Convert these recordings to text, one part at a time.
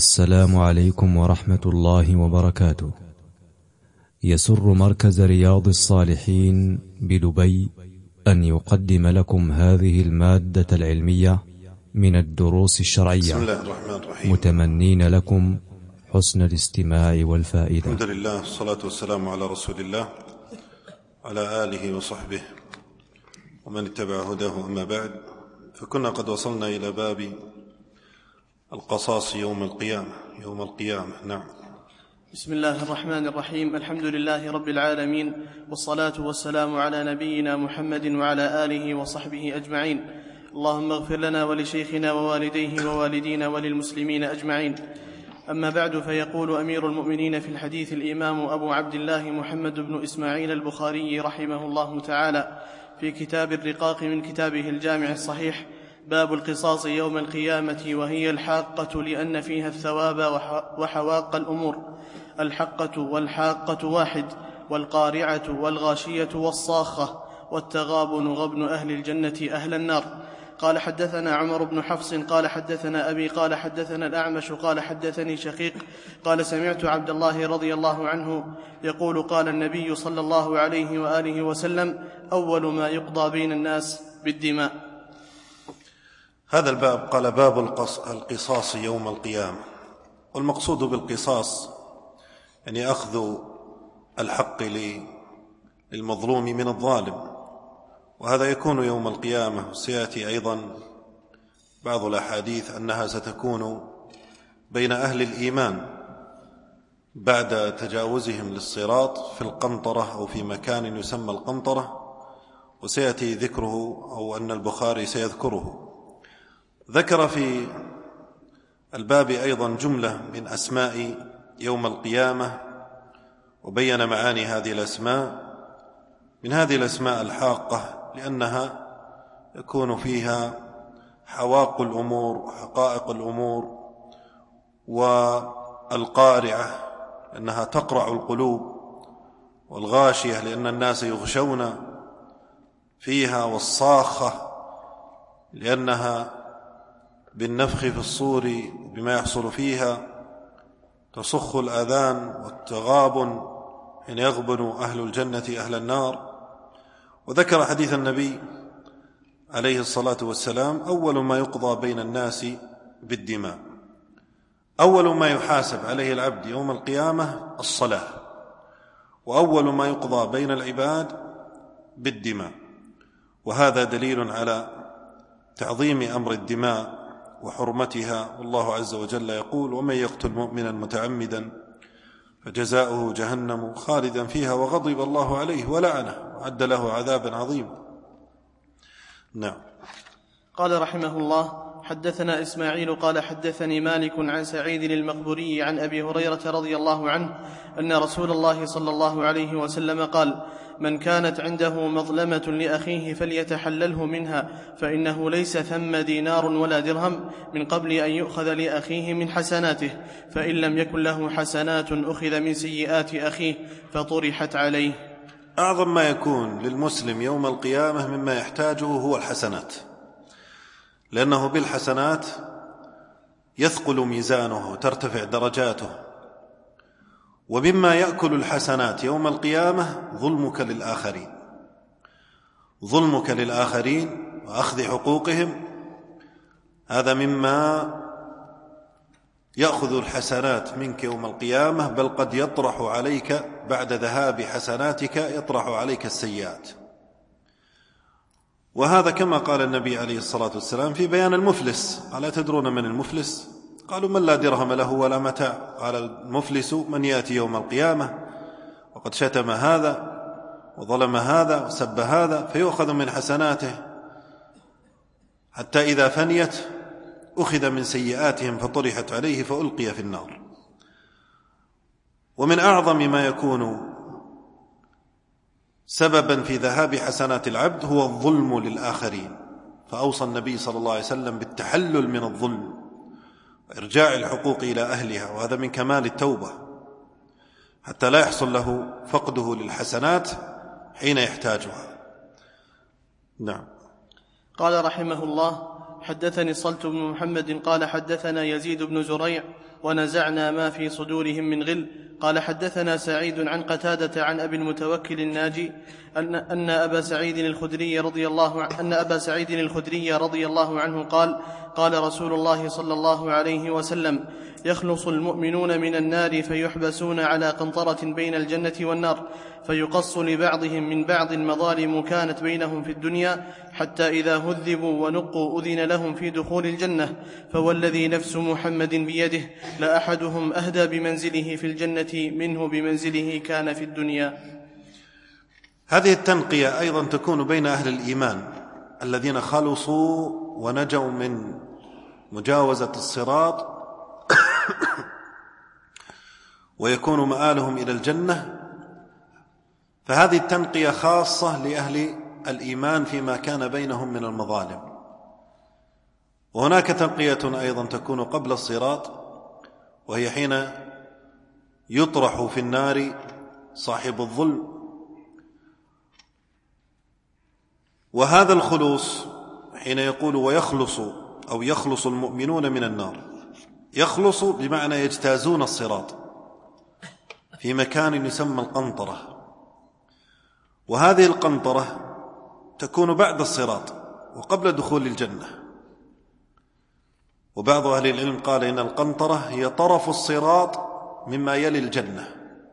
السلام عليكم ورحمة الله وبركاته. يسر مركز رياض الصالحين بدبي أن يقدم لكم هذه المادة العلمية من الدروس الشرعية. بسم الله الرحمن الرحيم. متمنين لكم حسن الاستماع والفائدة. الحمد لله، الصلاة والسلام على رسول الله على آله وصحبه ومن اتبع هداه. أما بعد، فكنا قد وصلنا إلى باب القصاص يوم القيامة. نعم. بسم الله الرحمن الرحيم. الحمد لله رب العالمين، والصلاة والسلام على نبينا محمد وعلى آله وصحبه أجمعين. اللهم اغفر لنا ولشيخنا ووالديه ووالدينا وللمسلمين أجمعين. أما بعد، فيقول أمير المؤمنين في الحديث الإمام أبو عبد الله محمد بن إسماعيل البخاري رحمه الله تعالى في كتاب الرقاق من كتابه الجامع الصحيح: باب القصاص يوم القيامة، وهي الحاقة لأن فيها الثواب وحواق الأمور. الحقة والحاقة واحد، والقارعة والغاشية والصاخة، والتغابن غبن أهل الجنة أهل النار. قال حدثنا عمر بن حفص قال حدثنا أبي قال حدثنا الأعمش قال حدثني شقيق قال سمعت عبد الله رضي الله عنه يقول: قال النبي صلى الله عليه وآله وسلم: أول ما يقضى بين الناس بالدماء. هذا الباب قال: باب القصاص يوم القيامة. والمقصود بالقصاص يعني أخذ الحق للمظلوم من الظالم، وهذا يكون يوم القيامة. وسيأتي أيضا بعض الأحاديث أنها ستكون بين أهل الإيمان بعد تجاوزهم للصراط في القنطرة أو في مكان يسمى القنطرة، وسيأتي ذكره أو أن البخاري سيذكره. ذكر في الباب أيضا جملة من أسماء يوم القيامة، وبين معاني هذه الأسماء. من هذه الأسماء الحاقة، لأنها يكون فيها حواق الأمور، حقائق الأمور. والقارعة لأنها تقرع القلوب، والغاشية لأن الناس يغشون فيها، والصاخة لأنها بالنفخ في الصور بما يحصل فيها تصخ الآذان، والتغابن حين يغبن أهل الجنة أهل النار. وذكر حديث النبي عليه الصلاة والسلام: أول ما يقضى بين الناس بالدماء. أول ما يحاسب عليه العبد يوم القيامة الصلاة، وأول ما يقضى بين العباد بالدماء. وهذا دليل على تعظيم أمر الدماء وحرمتها. والله عز وجل يقول: ومن يقتل مؤمنا متعمدا فجزاؤه جهنم خالدا فيها وغضب الله عليه ولعنه وأعد له عذابا عظيما. نعم. قال رحمه الله: حدثنا إسماعيل قال حدثني مالك عن سعيد المقبوري عن أبي هريرة رضي الله عنه أن رسول الله صلى الله عليه وسلم قال: من كانت عنده مظلمة لأخيه فليتحلله منها، فإنه ليس ثم دينار ولا درهم من قبل أن يؤخذ لأخيه من حسناته، فإن لم يكن له حسنات أخذ من سيئات أخيه فطرحت عليه. أعظم ما يكون للمسلم يوم القيامة مما يحتاجه هو الحسنات، لأنه بالحسنات يثقل ميزانه وترتفع درجاته. ومما يأكل الحسنات يوم القيامة ظلمك للآخرين وأخذ حقوقهم. هذا مما يأخذ الحسنات منك يوم القيامة، بل قد يطرح عليك بعد ذهاب حسناتك يطرح عليك السيئات. وهذا كما قال النبي عليه الصلاة والسلام في بيان المفلس: ألا تدرون من المفلس؟ قالوا: من لا درهم له ولا متاع. قال: المفلس من يأتي يوم القيامة وقد شتم هذا وظلم هذا وسب هذا، فيؤخذ من حسناته حتى إذا فنيت أخذ من سيئاتهم فطرحت عليه فألقي في النار. ومن أعظم ما يكون سببا في ذهاب حسنات العبد هو الظلم للآخرين، فأوصى النبي صلى الله عليه وسلم بالتحلل من الظلم وإرجاع الحقوق إلى أهلها، وهذا من كمال التوبة، حتى لا يحصل له فقده للحسنات حين يحتاجها. نعم. قال رحمه الله: حدثني صلت بن محمد قال حدثنا يزيد بن زريع ونزعنا ما في صدورهم من غل. قال حدثنا سعيد عن قتادة عن أبي المتوكل الناجي أن أبا سعيد الخدري رضي الله عنه قال: قال رسول الله صلى الله عليه وسلم: يخلص المؤمنون من النار فيحبسون على قنطرة بين الجنة والنار، فيقص لبعضهم من بعض مظالم كانت بينهم في الدنيا، حتى إذا هذبوا ونقوا أذن لهم في دخول الجنة. فوالذي نفس محمد بيده لأحدهم أهدى بمنزله في الجنة منه بمنزله كان في الدنيا. هذه التنقية أيضا تكون بين أهل الإيمان الذين خلصوا ونجوا من مجاوزة الصراط ويكون مآلهم إلى الجنة. فهذه التنقية خاصة لأهل الإيمان فيما كان بينهم من المظالم. وهناك تنقية أيضا تكون قبل الصراط، وهي حين يطرح في النار صاحب الظلم. وهذا الخلوص حين يقول ويخلص أو يخلص المؤمنون من النار، يخلص بمعنى يجتازون الصراط في مكان يسمى القنطرة، وهذه القنطرة تكون بعد الصراط وقبل دخول الجنة. وبعض أهل العلم قال إن القنطرة هي طرف الصراط مما يلي الجنة.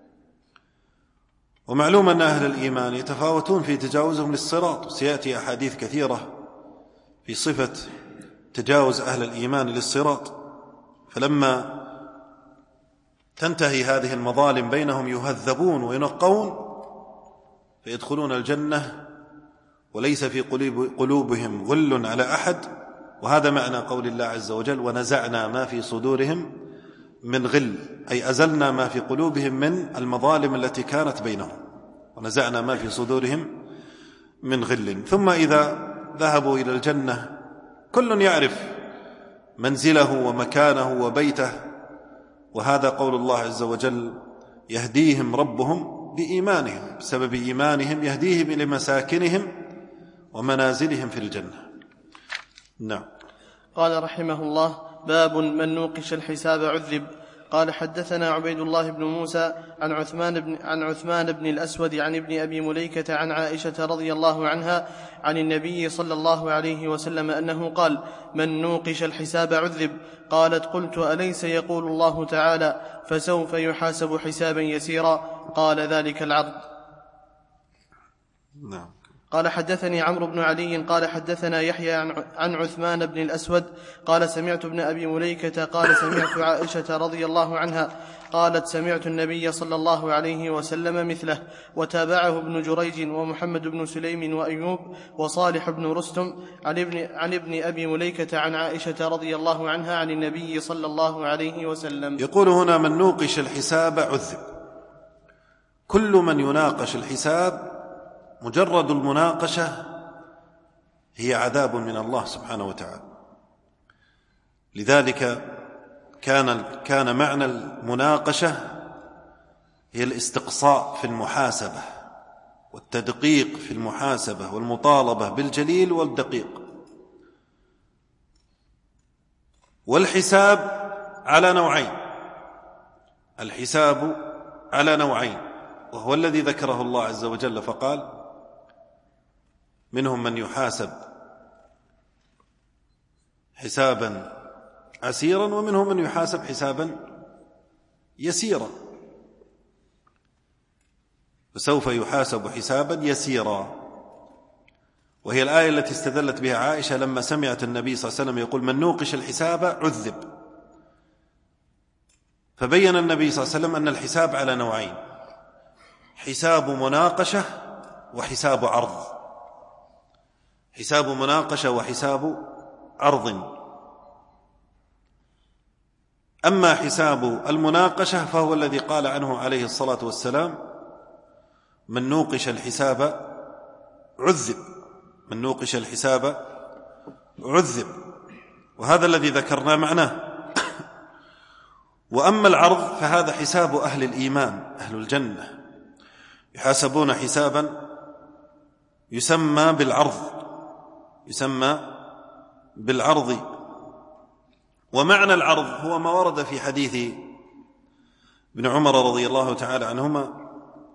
ومعلوم أن أهل الإيمان يتفاوتون في تجاوزهم للصراط، وسيأتي أحاديث كثيرة في صفة تجاوز أهل الإيمان للصراط. فلما تنتهي هذه المظالم بينهم يهذبون وينقون فيدخلون الجنة وليس في قلوبهم غل على أحد. وهذا معنى قول الله عز وجل: ونزعنا ما في صدورهم من غل، أي أزلنا ما في قلوبهم من المظالم التي كانت بينهم، ونزعنا ما في صدورهم من غل. ثم إذا ذهبوا إلى الجنة كل يعرف منزله ومكانه وبيته. وهذا قول الله عز وجل: يهديهم ربهم بإيمانهم، بسبب إيمانهم يهديهم إلى مساكنهم ومنازلهم في الجنة. نعم. قال رحمه الله: باب من نوقش الحساب عذب. قال حدثنا عبيد الله بن موسى عن عثمان بن الأسود عن ابن أبي مليكة عن عائشة رضي الله عنها عن النبي صلى الله عليه وسلم أنه قال: من نوقش الحساب عذب. قالت: قلت: أليس يقول الله تعالى: فسوف يحاسب حسابا يسيرا؟ قال: ذلك العرض. نعم. قال حدثني عمرو بن علي قال حدثنا يحيى عن عثمان بن الأسود قال: سمعت ابن أبي مليكة قال: سمعت عائشة رضي الله عنها قالت: سمعت النبي صلى الله عليه وسلم مثله. وتابعه ابن جريج ومحمد بن سليم وأيوب وصالح بن رستم عن ابن أبي مليكة عن عائشة رضي الله عنها عن النبي صلى الله عليه وسلم. يقول هنا: من نوقش الحساب عذب. كل من يناقش الحساب، مجرد المناقشة هي عذاب من الله سبحانه وتعالى. لذلك كان معنى المناقشة هي الاستقصاء في المحاسبة والتدقيق في المحاسبة والمطالبة بالجليل والدقيق. والحساب على نوعين، الحساب على نوعين، وهو الذي ذكره الله عز وجل فقال: منهم من يحاسب حسابا عسيرا ومنهم من يحاسب حسابا يسيرا. فسوف يحاسب حسابا يسيرا، وهي الآية التي استدلت بها عائشة لما سمعت النبي صلى الله عليه وسلم يقول: من نوقش الحساب عذب. فبين النبي صلى الله عليه وسلم أن الحساب على نوعين: حساب مناقشة وحساب عرض. حساب مناقشة وحساب عرض. أما حساب المناقشة فهو الذي قال عنه عليه الصلاة والسلام: من نوقش الحساب عذب. من نوقش الحساب عذب، وهذا الذي ذكرنا معناه. وأما العرض فهذا حساب أهل الإيمان، أهل الجنة، يحاسبون حسابا يسمى بالعرض، ومعنى العرض هو ما ورد في حديث ابن عمر رضي الله تعالى عنهما،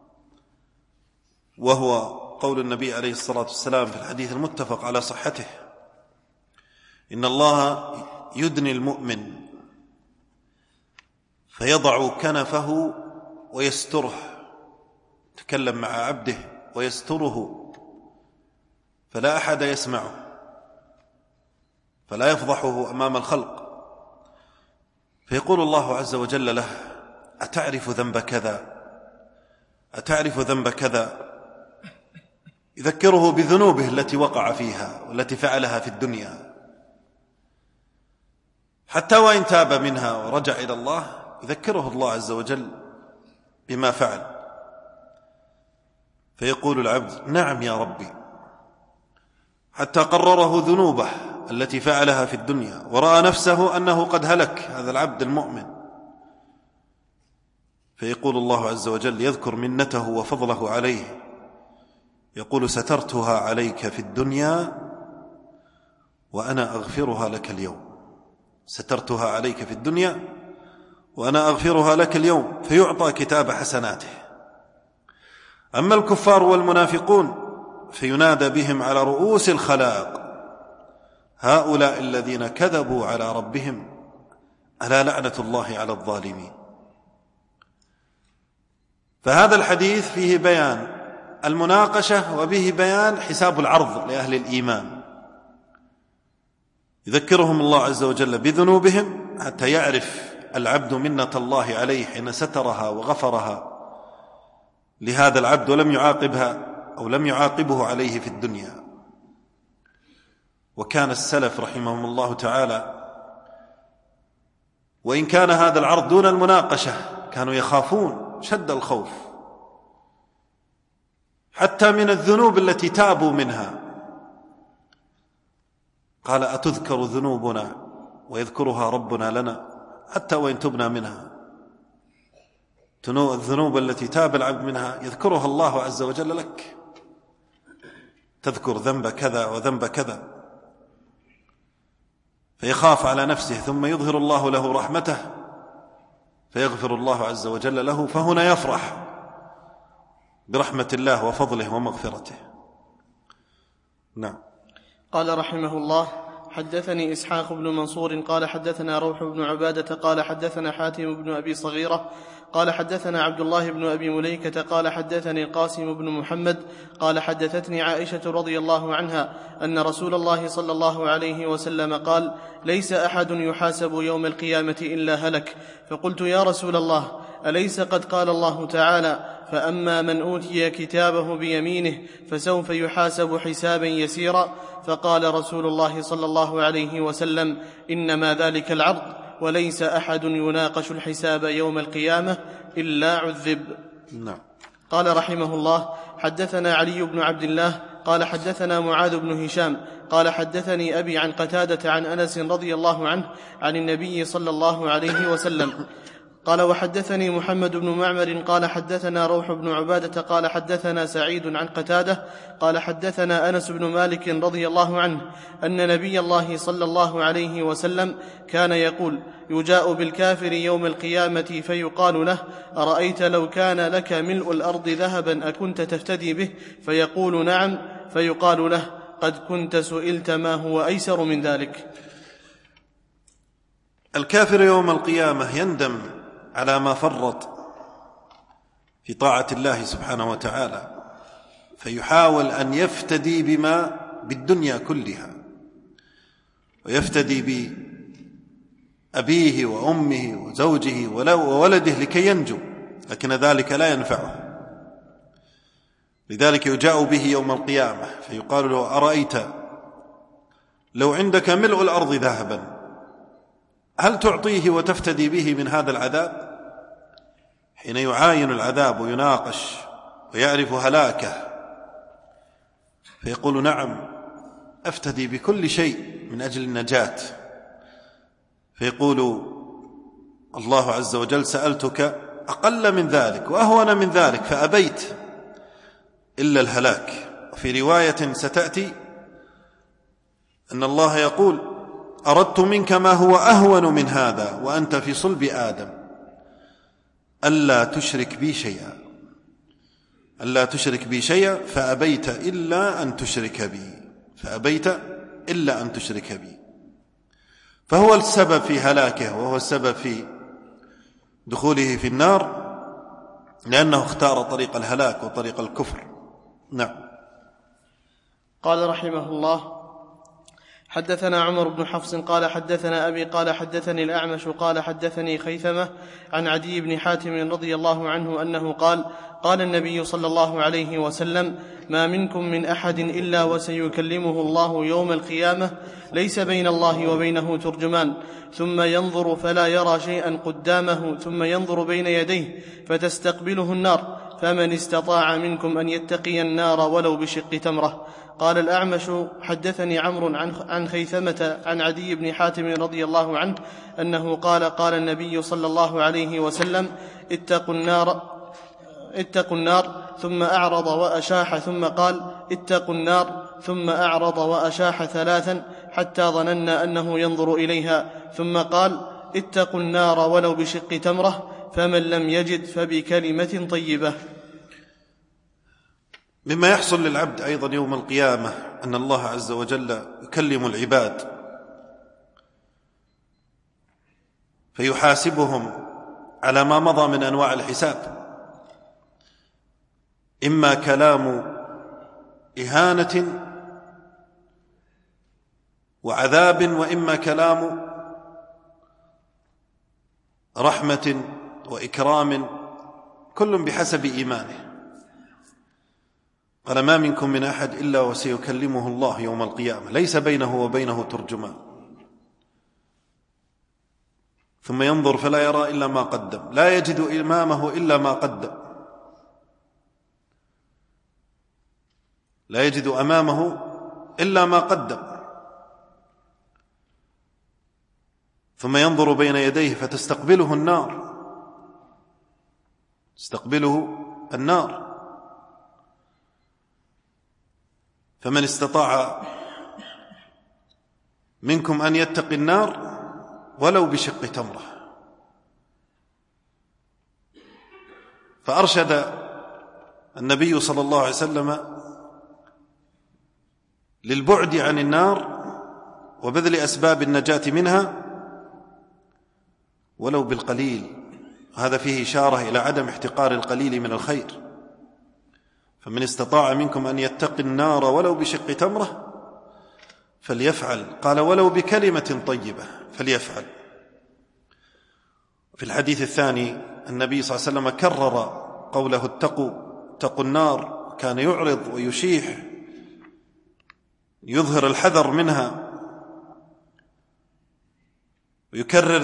وهو قول النبي عليه الصلاة والسلام في الحديث المتفق على صحته: إن الله يدني المؤمن فيضع كنفه ويستره، تكلم مع عبده ويستره فلا أحد يسمعه، فلا يفضحه أمام الخلق، فيقول الله عز وجل له: أتعرف ذنب كذا؟ أتعرف ذنب كذا؟ يذكره بذنوبه التي وقع فيها والتي فعلها في الدنيا، حتى وإن تاب منها ورجع إلى الله يذكره الله عز وجل بما فعل، فيقول العبد: نعم يا ربي، حتى قرره ذنوبه التي فعلها في الدنيا ورأى نفسه أنه قد هلك، هذا العبد المؤمن. فيقول الله عز وجل يذكر منته وفضله عليه، يقول: سترتها عليك في الدنيا وأنا أغفرها لك اليوم. سترتها عليك في الدنيا وأنا أغفرها لك اليوم، فيعطى كتاب حسناته. أما الكفار والمنافقون فينادى بهم على رؤوس الخلائق: هؤلاء الذين كذبوا على ربهم ألا لعنة الله على الظالمين. فهذا الحديث فيه بيان المناقشة وبه بيان حساب العرض لأهل الإيمان، يذكرهم الله عز وجل بذنوبهم حتى يعرف العبد منة الله عليه حين سترها وغفرها لهذا العبد ولم يعاقبها أو لم يعاقبه عليه في الدنيا. وكان السلف رحمهم الله تعالى وإن كان هذا العرض دون المناقشة كانوا يخافون شد الخوف حتى من الذنوب التي تابوا منها. قال: أتذكر ذنوبنا ويذكرها ربنا لنا حتى وإن تبنا منها. الذنوب التي تاب العبد منها يذكرها الله عز وجل لك، تذكر ذنب كذا وذنب كذا، فيخاف على نفسه، ثم يظهر الله له رحمته فيغفر الله عز وجل له، فهنا يفرح برحمة الله وفضله ومغفرته. نعم. قال رحمه الله: حدثني إسحاق بن منصور قال حدثنا روح بن عبادة قال حدثنا حاتم بن أبي صغيرة قال حدثنا عبد الله بن أبي مليكة قال حدثني القاسم بن محمد قال حدثتني عائشة رضي الله عنها أن رسول الله صلى الله عليه وسلم قال: ليس أحد يحاسب يوم القيامة إلا هلك. فقلت: يا رسول الله، أليس قد قال الله تعالى: فأما من أوتي كتابه بيمينه فسوف يحاسب حسابا يسيرا؟ فقال رسول الله صلى الله عليه وسلم: إنما ذلك العرض، وليس أحد يناقش الحساب يوم القيامة إلا عذب. نعم. قال رحمه الله: حدثنا علي بن عبد الله قال حدثنا معاذ بن هشام قال حدثني أبي عن قتادة عن أنس رضي الله عنه عن النبي صلى الله عليه وسلم قال: وحدثني محمد بن معمر قال حدثنا روح بن عبادة قال حدثنا سعيد عن قتادة قال حدثنا أنس بن مالك رضي الله عنه أن نبي الله صلى الله عليه وسلم كان يقول: يجاء بالكافر يوم القيامة فيقال له: أرأيت لو كان لك ملء الأرض ذهبا أكنت تفتدي به؟ فيقول: نعم. فيقال له: قد كنت سئلت ما هو أيسر من ذلك. الكافر يوم القيامة يندم على ما فرط في طاعة الله سبحانه وتعالى، فيحاول أن يفتدي بما بالدنيا كلها، ويفتدي بأبيه وأمه وزوجه وولده لكي ينجو، لكن ذلك لا ينفعه. لذلك يجاء به يوم القيامة فيقال له: أرأيت لو عندك ملء الأرض ذهبا هل تعطيه وتفتدي به من هذا العذاب؟ حين يعاين العذاب ويناقش ويعرف هلاكه فيقول: نعم، أفتدي بكل شيء من أجل النجاة. فيقول الله عز وجل: سألتك أقل من ذلك وأهون من ذلك فأبيت إلا الهلاك. وفي رواية ستأتي أن الله يقول: أردت منك ما هو أهون من هذا وأنت في صلب آدم، ألا تشرك بي شيئا، ألا تشرك بي شيئا، فأبيت إلا أن تشرك بي، فأبيت إلا أن تشرك بي. فهو السبب في هلاكه، وهو السبب في دخوله في النار، لأنه اختار طريق الهلاك وطريق الكفر. نعم. قال رحمه الله: حدثنا عمر بن حفص قال حدثنا أبي قال حدثني الأعمش قال حدثني خيثمة عن عدي بن حاتم رضي الله عنه أنه قال: قال النبي صلى الله عليه وسلم: ما منكم من أحد إلا وسيكلمه الله يوم القيامة، ليس بين الله وبينه ترجمان، ثم ينظر فلا يرى شيئا قدامه، ثم ينظر بين يديه فتستقبله النار، فمن استطاع منكم أن يتقي النار ولو بشق تمرة. قال الأعمش: حدثني عمرو عن خيثمة عن عدي بن حاتم رضي الله عنه أنه قال: قال النبي صلى الله عليه وسلم: اتقوا النار، ثم أعرض وأشاح، ثم قال: اتقوا النار، ثم أعرض وأشاح ثلاثا حتى ظننا أنه ينظر إليها، ثم قال: اتقوا النار ولو بشق تمرة، فمن لم يجد فبكلمة طيبة. مما يحصل للعبد أيضا يوم القيامة أن الله عز وجل يكلم العباد فيحاسبهم على ما مضى من أنواع الحساب، إما كلام إهانة وعذاب، وإما كلام رحمة وإكرام، كل بحسب إيمانه. قال: ما منكم من أحد إلا وسيكلمه الله يوم القيامة، ليس بينه وبينه ترجمان، ثم ينظر فلا يرى إلا ما قدم، لا يجد أمامه إلا ما قدم، لا يجد أمامه إلا ما قدم، ثم ينظر بين يديه فتستقبله النار، تستقبله النار. فمن استطاع منكم أن يتقي النار ولو بشق تمرة. فأرشد النبي صلى الله عليه وسلم للبعد عن النار وبذل أسباب النجاة منها ولو بالقليل، هذا فيه إشارة إلى عدم احتقار القليل من الخير. فمن استطاع منكم أن يتقي النار ولو بشق تمرة فليفعل، قال: ولو بكلمة طيبة فليفعل. في الحديث الثاني النبي صلى الله عليه وسلم كرر قوله: اتقوا النار، كان يعرض ويشيح، يظهر الحذر منها، ويكرر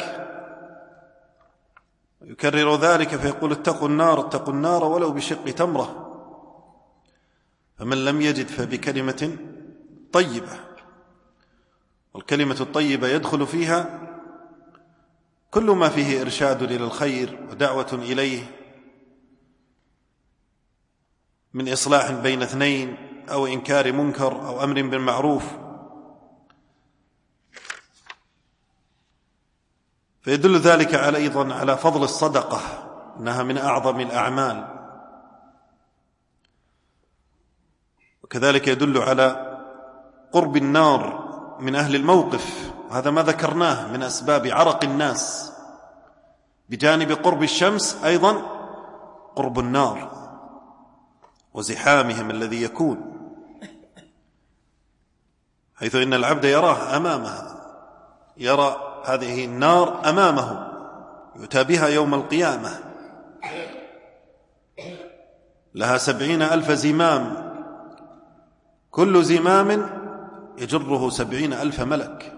ذلك فيقول: اتقوا النار ولو بشق تمرة، فمن لم يجد فبكلمة طيبة. والكلمة الطيبة يدخل فيها كل ما فيه إرشاد إلى الخير ودعوة إليه، من إصلاح بين اثنين أو إنكار منكر أو أمر بالمعروف. فيدل ذلك أيضا على فضل الصدقة، أنها من أعظم الأعمال، وكذلك يدل على قرب النار من أهل الموقف، وهذا ما ذكرناه من أسباب عرق الناس، بجانب قرب الشمس أيضا قرب النار وزحامهم الذي يكون، حيث إن العبد يراه أمامها، يرى هذه النار أمامه، يؤتى بها يوم القيامة، لها 70,000 زمام، كل زمام يجره 70,000 ملك.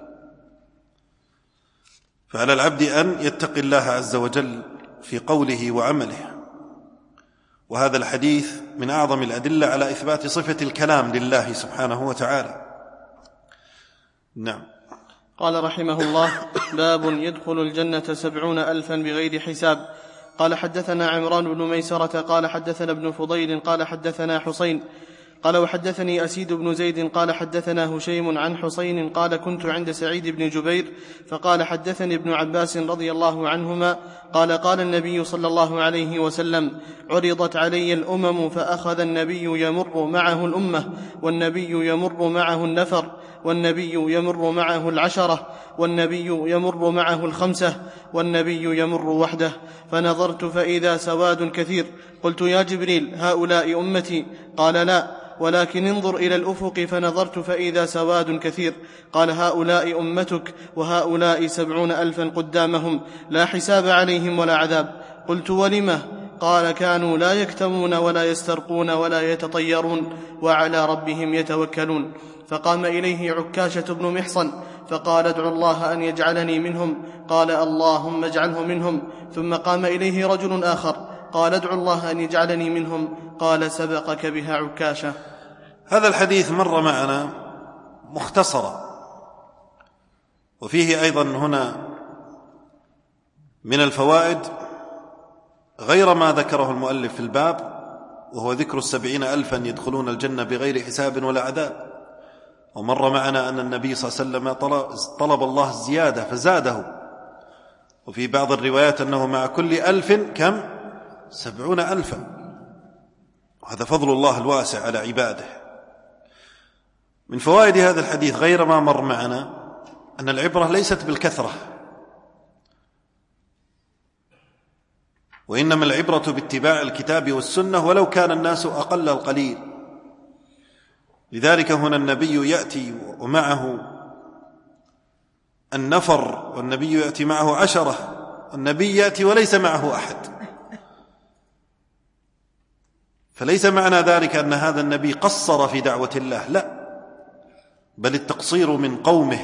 فعلى العبد أن يتقي الله عز وجل في قوله وعمله. وهذا الحديث من أعظم الأدلة على إثبات صفة الكلام لله سبحانه وتعالى. نعم. قال رحمه الله: باب يدخل الجنة 70,000 بغير حساب. قال حدثنا عمران بن ميسرة قال حدثنا ابن فضيل قال حدثنا حسين قال وحدثني أسيد بن زيد قال حدثنا هشيم عن حسين قال كنت عند سعيد بن جبير فقال حدثني ابن عباس رضي الله عنهما قال قال النبي صلى الله عليه وسلم عرضت علي الأمم فأخذ النبي يمر معه الأمة والنبي يمر معه النفر والنبي يمر معه العشرة والنبي يمر معه الخمسة والنبي يمر وحده فنظرت فإذا سواد كثير قلت يا جبريل هؤلاء أمتي قال لا ولكن انظر إلى الأفق فنظرت فإذا سواد كثير قال هؤلاء أمتك وهؤلاء 70,000 قدامهم لا حساب عليهم ولا عذاب قلت ولم قال كانوا لا يكتمون ولا يسترقون ولا يتطيرون وعلى ربهم يتوكلون فقام إليه عكاشة بن محصن فقال ادعو الله أن يجعلني منهم قال اللهم اجعله منهم ثم قام إليه رجل آخر قال ادعو الله أن يجعلني منهم قال سبقك بها عكاشة. هذا الحديث مر معنا مختصرا وفيه أيضا هنا من الفوائد غير ما ذكره المؤلف في الباب وهو ذكر 70,000 يدخلون الجنة بغير حساب ولا عذاب. ومر معنا أن النبي صلى الله عليه وسلم طلب الله الزيادة فزاده وفي بعض الروايات أنه مع كل 1000 كم 70,000 وهذا فضل الله الواسع على عباده. من فوائد هذا الحديث غير ما مر معنا أن العبرة ليست بالكثرة وإنما العبرة باتباع الكتاب والسنة ولو كان الناس أقل القليل. لذلك هنا النبي يأتي ومعه النفر والنبي يأتي معه 10 والنبي يأتي وليس معه أحد. فليس معنى ذلك أن هذا النبي قصر في دعوة الله، لا، بل التقصير من قومه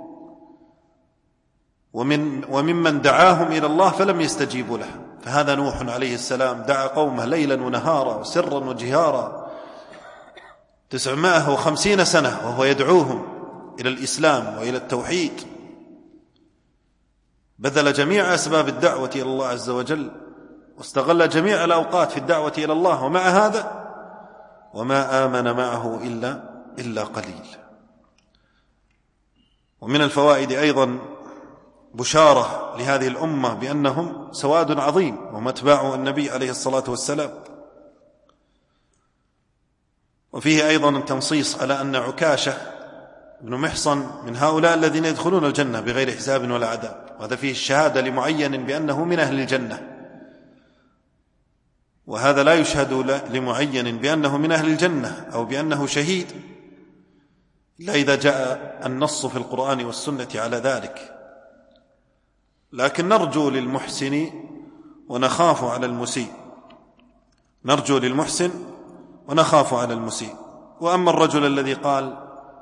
وممن دعاهم إلى الله فلم يستجيبوا له. فهذا نوح عليه السلام دعا قومه ليلا ونهارا وسرا وجهارا 950 سنة وهو يدعوهم إلى الإسلام وإلى التوحيد، بذل جميع أسباب الدعوة إلى الله عز وجل واستغل جميع الأوقات في الدعوة إلى الله، ومع هذا وما آمن معه إلا قليل. ومن الفوائد أيضا بشارة لهذه الأمة بأنهم سواد عظيم وهم أتباع النبي عليه الصلاة والسلام. وفيه أيضا التنصيص على أن عكاشة بن محصن من هؤلاء الذين يدخلون الجنة بغير حساب ولا عذاب، وهذا فيه الشهادة لمعين بأنه من أهل الجنة، وهذا لا يشهد لمعين بأنه من أهل الجنة أو بأنه شهيد إلا إذا جاء النص في القرآن والسنة على ذلك. لكن نرجو للمحسن ونخاف على المسيء، نرجو للمحسن ونخاف على المسيء. وأما الرجل الذي قال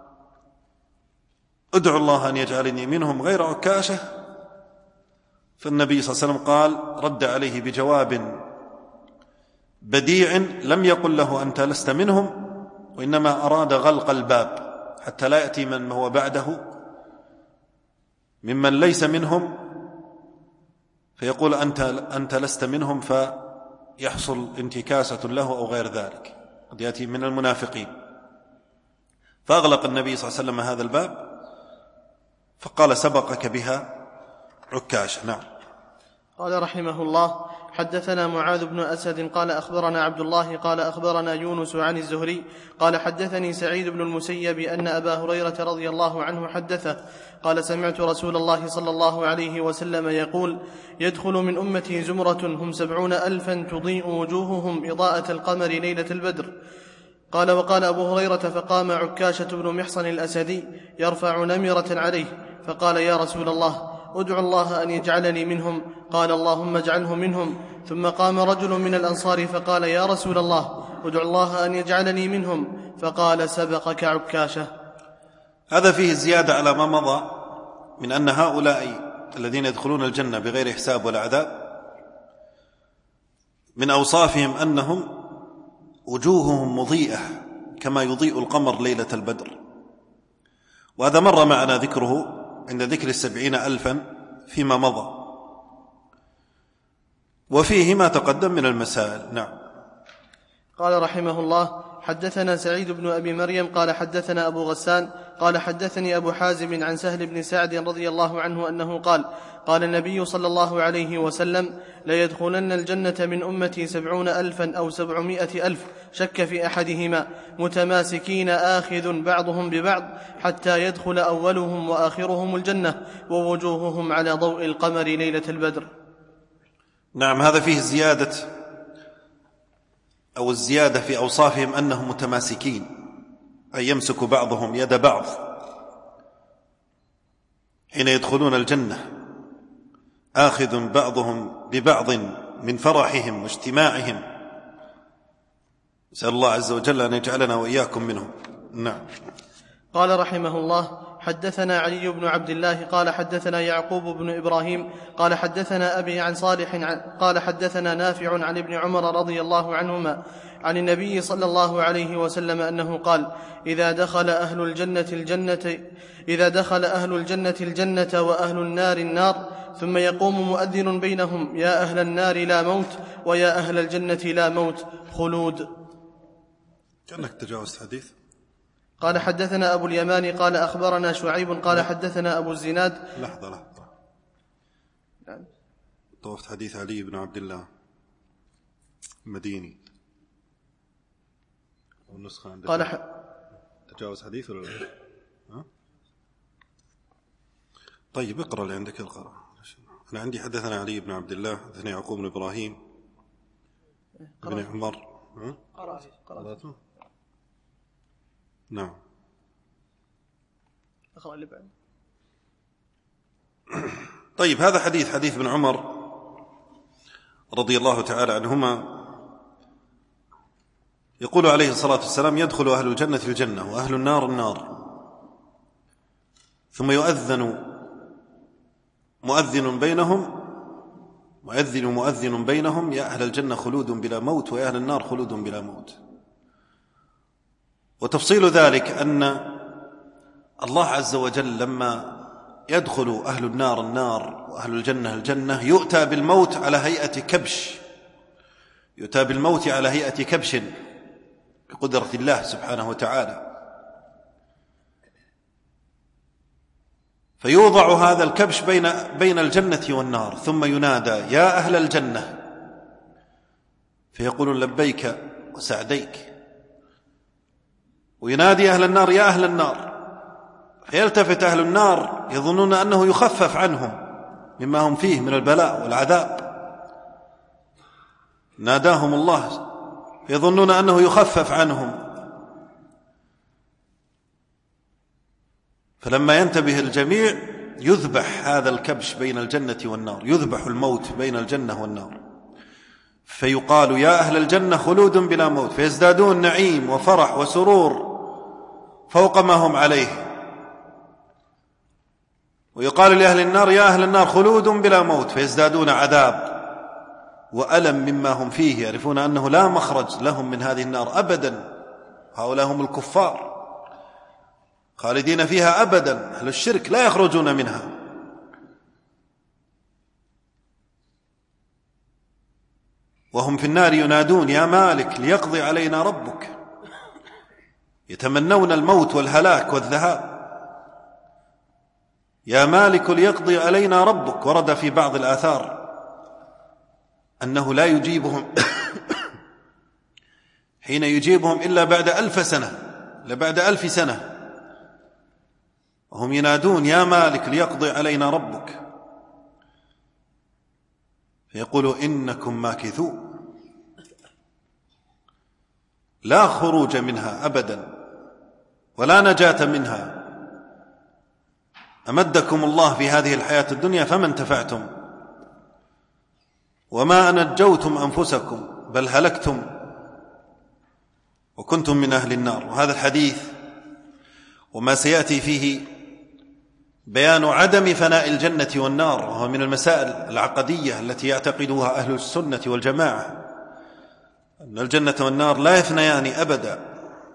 ادعو الله أن يجعلني منهم غير عكاشة، فالنبي صلى الله عليه وسلم قال رد عليه بجواب بديع لم يقل له أنت لست منهم، وإنما أراد غلق الباب حتى لا يأتي من هو بعده ممن ليس منهم فيقول أنت لست منهم فيحصل انتكاسة له أو غير ذلك، قد يأتي من المنافقين. فأغلق النبي صلى الله عليه وسلم هذا الباب فقال سبقك بها عكاشة. نعم. قال رحمه الله حدثنا معاذ بن أسد قال أخبرنا عبد الله قال أخبرنا يونس عن الزهري قال حدثني سعيد بن المسيب أن أبا هريرة رضي الله عنه حدثه قال سمعت رسول الله صلى الله عليه وسلم يقول يدخل من أمتي زمرة هم 70,000 تضيء وجوههم إضاءة القمر ليلة البدر. قال وقال أبو هريرة فقام عكاشة بن محصن الأسدي يرفع نمرة عليه فقال يا رسول الله ادعو الله أن يجعلني منهم، قال اللهم اجعله منهم. ثم قام رجل من الأنصار فقال يا رسول الله ادعو الله أن يجعلني منهم، فقال سبقك عكاشة. هذا فيه زيادة على ما مضى من أن هؤلاء الذين يدخلون الجنة بغير حساب ولا عذاب من أوصافهم أنهم وجوههم مضيئة كما يضيء القمر ليلة البدر، وهذا مر معنا ذكره عند ذكر 70,000 فيما مضى، وفيه ما تقدم من المسائل. نعم. قال رحمه الله حدثنا سعيد بن أبي مريم قال حدثنا أبو غسان قال حدثني أبو حازم عن سهل بن سعد رضي الله عنه أنه قال النبي صلى الله عليه وسلم: ليدخلن الجنة من أمتي 70,000 أو 700,000 شك في أحدهما متماسكين آخذ بعضهم ببعض حتى يدخل أولهم وآخرهم الجنة ووجوههم على ضوء القمر ليلة البدر. نعم، هذا فيه الزيادة في أوصافهم أنهم متماسكين، أي يمسك بعضهم يد بعض حين يدخلون الجنة، آخذ بعضهم ببعض من فرحهم واجتماعهم. نسأل الله عز وجل أن يجعلنا وإياكم منهم. نعم. قال رحمه الله: حدثنا علي بن عبد الله قال حدثنا يعقوب بن إبراهيم قال حدثنا أبي عن صالح قال حدثنا نافع عن ابن عمر رضي الله عنهما عن النبي صلى الله عليه وسلم أنه قال: إذا دخل أهل الجنة الجنة وأهل النار النار ثم يقوم مؤذن بينهم: يا أهل النار لا موت ويا أهل الجنة لا موت، خلود. كأنك تجاوزت حديث. قال حدثنا أبو اليمان قال أخبرنا شعيب قال حدثنا أبو الزناد. لحظة طوفت حديث علي بن عبد الله المديني والنسخة عندك قال تجاوز حديث ولا لا؟ طيب اقرأ اللي عندك القراءة. أنا عندي حدثنا علي بن عبد الله حدثنا يعقوب بن إبراهيم بن عمر. قرأته. نعم. أقرأ اللي بعد. طيب، هذا حديث ابن عمر رضي الله تعالى عنهما، يقول عليه الصلاة والسلام: يدخل أهل الجنة الجنة وأهل النار النار، ثم يؤذن مؤذن بينهم: يا أهل الجنة خلود بلا موت ويا أهل النار خلود بلا موت. وتفصيل ذلك أن الله عز وجل لما يدخل أهل النار النار وأهل الجنة الجنة يؤتى بالموت على هيئة كبش بقدرة الله سبحانه وتعالى، فيوضع هذا الكبش بين الجنة والنار، ثم ينادى: يا أهل الجنة، فيقولون: لبيك وسعديك. وينادي أهل النار: يا أهل النار، فيلتفت أهل النار يظنون أنه يخفف عنهم مما هم فيه من البلاء والعذاب، ناداهم الله يظنون أنه يخفف عنهم، فلما ينتبه الجميع يذبح هذا الكبش بين الجنة والنار، يذبح الموت بين الجنة والنار، فيقال: يا أهل الجنة خلود بلا موت، فيزدادون نعيم وفرح وسرور فوق ما هم عليه. ويقال لأهل النار: يا أهل النار خلود بلا موت، فيزدادون عذاب وألم مما هم فيه، يعرفون أنه لا مخرج لهم من هذه النار أبدا. هؤلاء هم الكفار خالدين فيها أبدا، أهل الشرك لا يخرجون منها. وهم في النار ينادون: يا مالك ليقضي علينا ربك، يتمنون الموت والهلاك والذهاب. يا مالك ليقضي علينا ربك. ورد في بعض الآثار أنه لا يجيبهم حين يجيبهم إلا بعد 1000 سنة، وهم ينادون: يا مالك ليقضي علينا ربك، فيقول: إنكم ماكثون، لا خروج منها أبدا ولا نجاة منها. أمدكم الله في هذه الحياة الدنيا فما انتفعتم، وما نجوتم أنفسكم بل هلكتم وكنتم من أهل النار. وهذا الحديث وما سيأتي فيه بيان عدم فناء الجنة والنار، وهو من المسائل العقدية التي يعتقدها أهل السنة والجماعة، أن الجنة والنار لا يفنيان أبدا.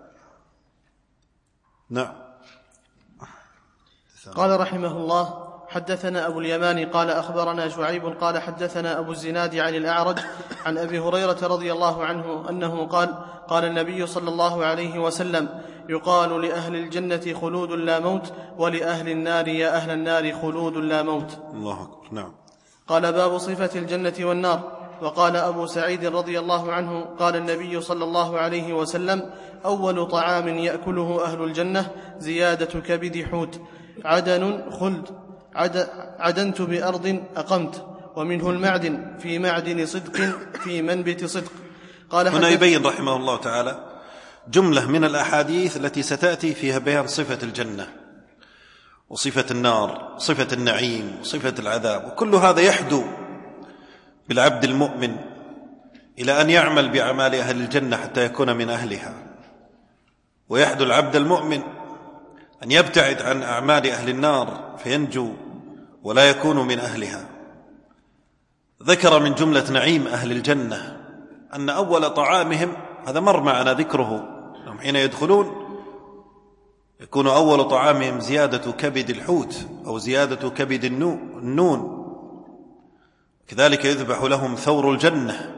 نعم. قال رحمه الله: حدثنا أبو اليمان قال أخبرنا شعيب قال حدثنا أبو الزناد عن الأعرج عن أبي هريرة رضي الله عنه أنه قال النبي صلى الله عليه وسلم: يقال لأهل الجنة خلود لا موت، ولأهل النار يا أهل النار خلود لا موت. الله أكبر. نعم. قال: باب صفة الجنة والنار. وقال أبو سعيد رضي الله عنه: قال النبي صلى الله عليه وسلم: أول طعام يأكله أهل الجنة زيادة كبد حوت، عدن خلد، عدنت بأرض أقمت، ومنه المعدن في معدن صدق في منبت صدق. قال هنا يبين رحمه الله تعالى جملة من الأحاديث التي ستأتي فيها بيان صفة الجنة وصفة النار، صفة النعيم وصفة العذاب، وكل هذا يحدو بالعبد المؤمن إلى أن يعمل بأعمال أهل الجنة حتى يكون من أهلها، ويحدو العبد المؤمن أن يبتعد عن أعمال أهل النار فينجو ولا يكون من أهلها. ذكر من جملة نعيم أهل الجنة أن أول طعامهم، هذا مر معنا ذكره، أنهم حين يدخلون يكون أول طعامهم زيادة كبد الحوت أو زيادة كبد النون، كذلك يذبح لهم ثور الجنة.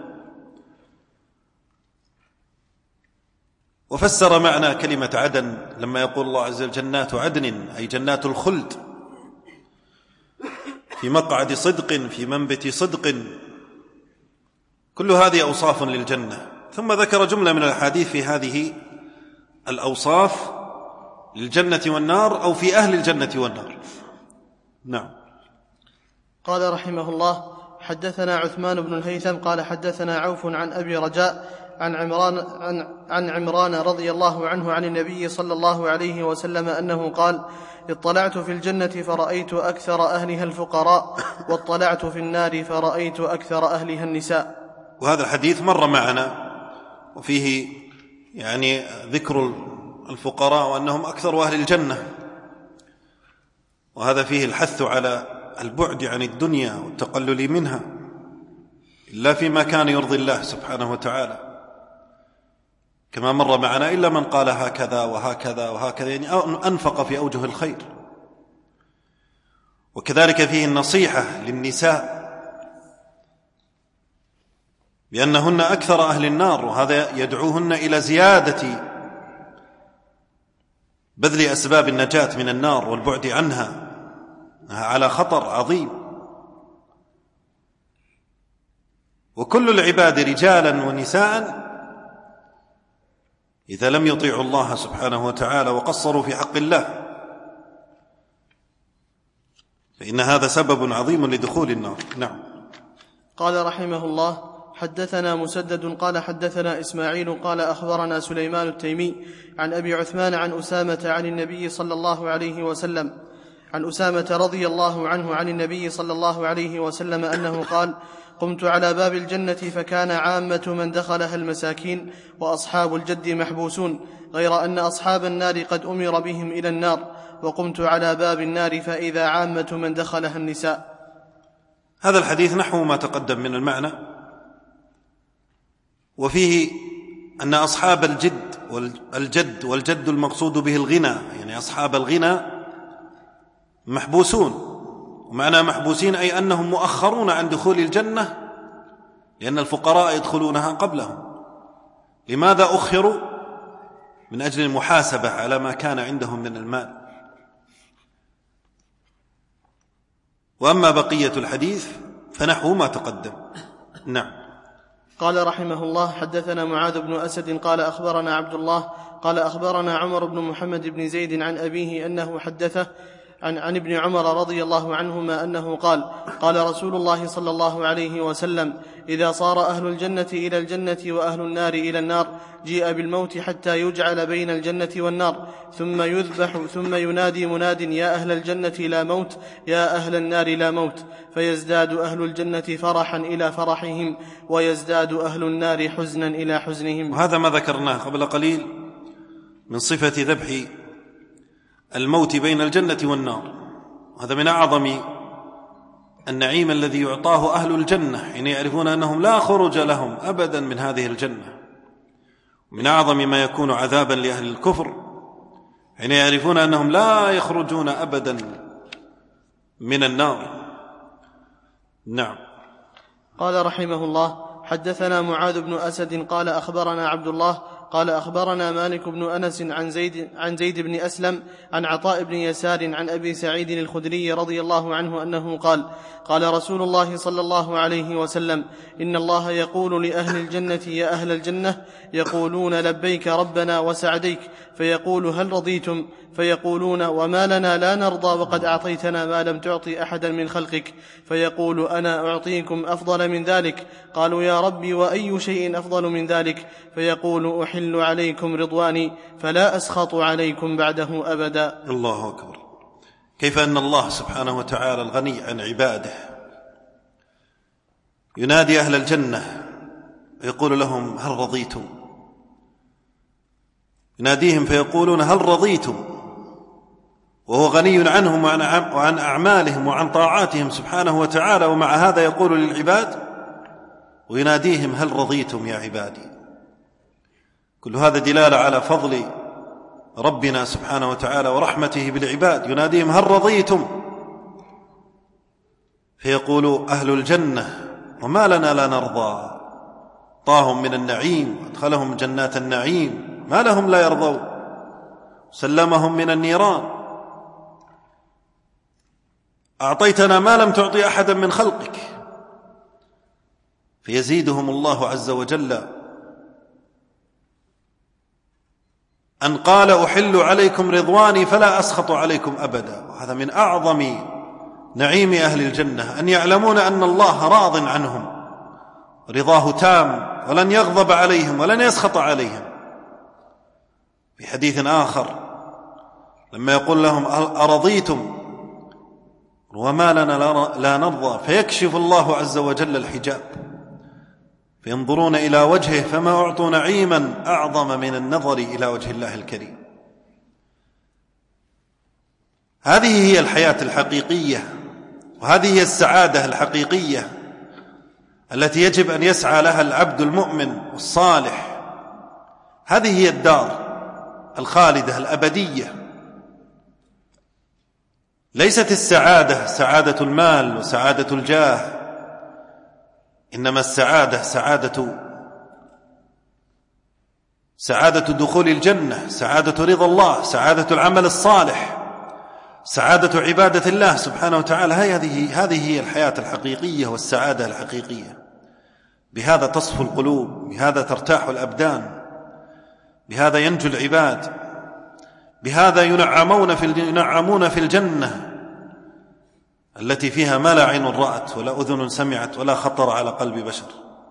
وفسر معنى كلمة عدن لما يقول الله عز وجل جنات عدن أي جنات الخلد في مقعد صدق في منبت صدق، كل هذه أوصاف للجنة. ثم ذكر جملة من الأحاديث في هذه الأوصاف للجنة والنار أو في أهل الجنة والنار. نعم. قال رحمه الله: حدثنا عثمان بن الهيثم قال حدثنا عوف عن أبي رجاء عن عمران رضي الله عنه عن النبي صلى الله عليه وسلم أنه قال: اطلعت في الجنة فرأيت أكثر أهلها الفقراء، واطلعت في النار فرأيت أكثر أهلها النساء. وهذا الحديث مر معنا وفيه يعني ذكر الفقراء وأنهم أكثر أهل الجنة، وهذا فيه الحث على البعد عن الدنيا والتقلل منها إلا فيما كان يرضي الله سبحانه وتعالى، كما مر معنا إلا من قال هكذا وهكذا وهكذا، يعني أنفق في أوجه الخير. وكذلك فيه النصيحة للنساء بأنهن أكثر أهل النار، وهذا يدعوهن إلى زيادة بذل أسباب النجاة من النار والبعد عنها على خطر عظيم. وكل العباد رجالا ونساء إذا لم يطيعوا الله سبحانه وتعالى وقصروا في حق الله فإن هذا سبب عظيم لدخول النار. نعم. قال رحمه الله: حدثنا مسدد قال حدثنا إسماعيل قال أخبرنا سليمان التيمي عن أبي عثمان عن أسامة عن النبي صلى الله عليه وسلم، عن أسامة رضي الله عنه عن النبي صلى الله عليه وسلم أنه قال: قمت على باب الجنة فكان عامة من دخلها المساكين وأصحاب الجد محبوسون، غير أن أصحاب النار قد أمر بهم إلى النار، وقمت على باب النار فإذا عامة من دخلها النساء. هذا الحديث نحو ما تقدم من المعنى، وفيه أن أصحاب الجد والجد المقصود به الغنى، يعني أصحاب الغنى محبوسون، ومعنى محبوسين أي أنهم مؤخرون عن دخول الجنة لأن الفقراء يدخلونها قبلهم. لماذا أخروا؟ من أجل المحاسبة على ما كان عندهم من المال. وأما بقية الحديث فنحو ما تقدم. نعم. قال رحمه الله: حدثنا معاذ بن أسد قال أخبرنا عبد الله قال أخبرنا عمر بن محمد بن زيد عن أبيه أنه حدثه عن ابن عمر رضي الله عنهما أنه قال: قال رسول الله صلى الله عليه وسلم: إذا صار أهل الجنة إلى الجنة وأهل النار إلى النار جيء بالموت حتى يجعل بين الجنة والنار، ثم يذبح، ثم ينادي مناد: يا أهل الجنة لا موت، يا أهل النار لا موت، فيزداد أهل الجنة فرحا إلى فرحهم، ويزداد أهل النار حزنا إلى حزنهم. وهذا ما ذكرناه قبل قليل من صفة ذبح الموت بين الجنة والنار. هذا من أعظم النعيم الذي يعطاه أهل الجنة حين يعرفون أنهم لا خروج لهم أبدا من هذه الجنة، من أعظم ما يكون عذابا لأهل الكفر حين يعرفون أنهم لا يخرجون أبدا من النار. نعم. قال رحمه الله: حدثنا معاذ بن أسد قال أخبرنا عبد الله قال أخبرنا مالك بن أنس عن زيد بن أسلم عن عطاء بن يسار عن أبي سعيد الخدري رضي الله عنه أنه قال: قال رسول الله صلى الله عليه وسلم: إن الله يقول لأهل الجنة: يا أهل الجنة، يقولون لبيك ربنا وسعديك، فيقول: هل رضيتم؟ فيقولون: وما لنا لا نرضى وقد أعطيتنا ما لم تعطي أحدا من خلقك. فيقول: أنا أعطيكم أفضل من ذلك. قالوا: يا ربي، وأي شيء أفضل من ذلك؟ فيقول: أحل عليكم رضواني فلا أسخط عليكم بعده أبدا. الله أكبر. كيف أن الله سبحانه وتعالى الغني عن عباده ينادي أهل الجنة ويقول لهم: هل رضيتم؟ يناديهم فيقولون: هل رضيتم؟ وهو غني عنهم وعن أعمالهم وعن طاعاتهم سبحانه وتعالى، ومع هذا يقول للعباد ويناديهم: هل رضيتم يا عبادي؟ كل هذا دلالة على فضل ربنا سبحانه وتعالى ورحمته بالعباد. يناديهم: هل رضيتم؟ فيقول أهل الجنة: وما لنا لا نرضى. طاهم من النعيم وادخلهم جنات النعيم، ما لهم لا يرضون؟ سلمهم من النيران. أعطيتنا ما لم تعطي أحدا من خلقك. فيزيدهم الله عز وجل أن قال: أحل عليكم رضواني فلا أسخط عليكم أبدا. وهذا من أعظم نعيم أهل الجنة، أن يعلمون أن الله راض عنهم، رضاه تام، ولن يغضب عليهم ولن يسخط عليهم. في حديث آخر لما يقول لهم: أرضيتم؟ وما لنا لا نرضى. فيكشف الله عز وجل الحجاب فينظرون إلى وجهه فما أعطوا نعيما أعظم من النظر إلى وجه الله الكريم. هذه هي الحياة الحقيقية، وهذه هي السعادة الحقيقية التي يجب أن يسعى لها العبد المؤمن والصالح. هذه هي الدار الخالدة الأبدية. ليست السعادة سعادة المال وسعادة الجاه، إنما السعادة سعادة دخول الجنة، سعادة رضا الله، سعادة العمل الصالح، سعادة عبادة الله سبحانه وتعالى. هذه هي الحياة الحقيقية والسعادة الحقيقية. بهذا تصفو القلوب، بهذا ترتاح الأبدان، بهذا ينجو العباد، بهذا ينعمون في الجنة التي فيها ما لا عين رأت ولا أذن سمعت ولا خطر على قلب بشر.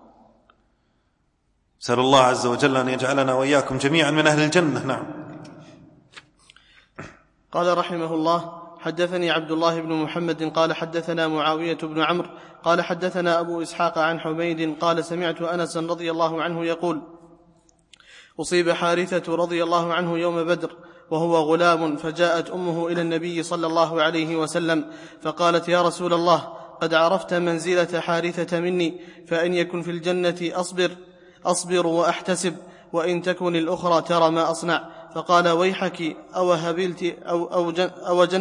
أسأل الله عز وجل أن يجعلنا وإياكم جميعا من أهل الجنة. نعم. قال رحمه الله: حدثني عبد الله بن محمد قال حدثنا معاوية بن عمرو قال حدثنا أبو إسحاق عن حميد قال: سمعت أنس رضي الله عنه يقول: أصيب حارثة رضي الله عنه يوم بدر وهو غلام، فجاءت أمه إلى النبي صلى الله عليه وسلم فقالت: يا رسول الله، قد عرفت منزلة حارثة مني، فإن يكن في الجنة أصبر وأحتسب، وإن تكن الأخرى ترى ما أصنع. فقال: ويحك، أو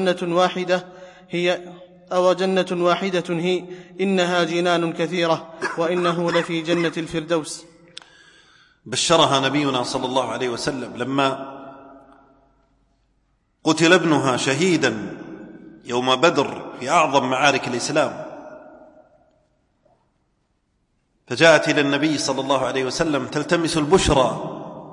جنة واحدة هي، إنها جنان كثيرة، وإنه لفي جنة الفردوس. بشرها نبينا صلى الله عليه وسلم لما قتل ابنها شهيدا يوم بدر في أعظم معارك الإسلام، فجاءت إلى النبي صلى الله عليه وسلم تلتمس البشرى،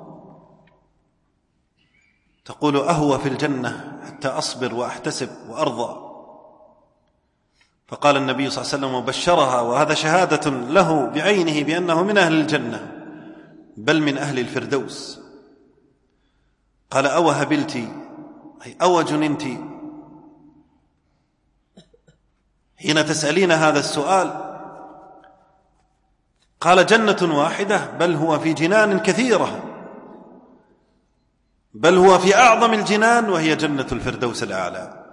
تقول: أهوى في الجنة حتى أصبر وأحتسب وأرضى. فقال النبي صلى الله عليه وسلم وبشرها، وهذا شهادة له بعينه بأنه من أهل الجنة بل من أهل الفردوس. قال: أو هبلتي، أي أو جننتي حين تسألين هذا السؤال؟ قال: جنة واحدة، بل هو في جنان كثيرة، بل هو في أعظم الجنان، وهي جنة الفردوس الأعلى.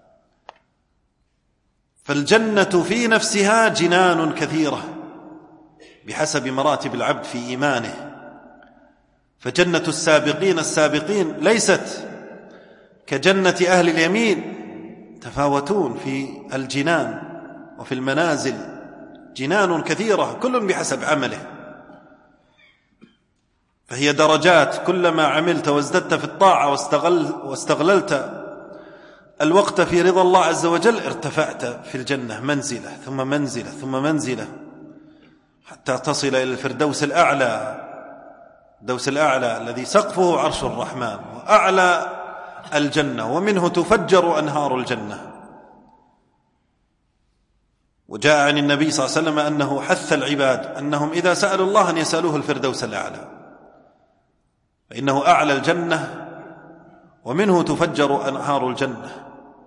فالجنة في نفسها جنان كثيرة بحسب مراتب العبد في إيمانه. فجنة السابقين ليست كجنة أهل اليمين، تفاوتون في الجنان وفي المنازل، جنان كثيرة كل بحسب عمله، فهي درجات، كلما عملت وازددت في الطاعة واستغللت الوقت في رضا الله عز وجل ارتفعت في الجنة منزلة ثم منزلة ثم منزلة حتى تصل إلى الفردوس الأعلى، الدوس الأعلى الذي سقفه عرش الرحمن وأعلى الجنة، ومنه تفجر أنهار الجنة. وجاء عن النبي صلى الله عليه وسلم أنه حث العباد أنهم إذا سألوا الله أن يسألوه الفردوس الأعلى، فإنه أعلى الجنة ومنه تفجر أنهار الجنة.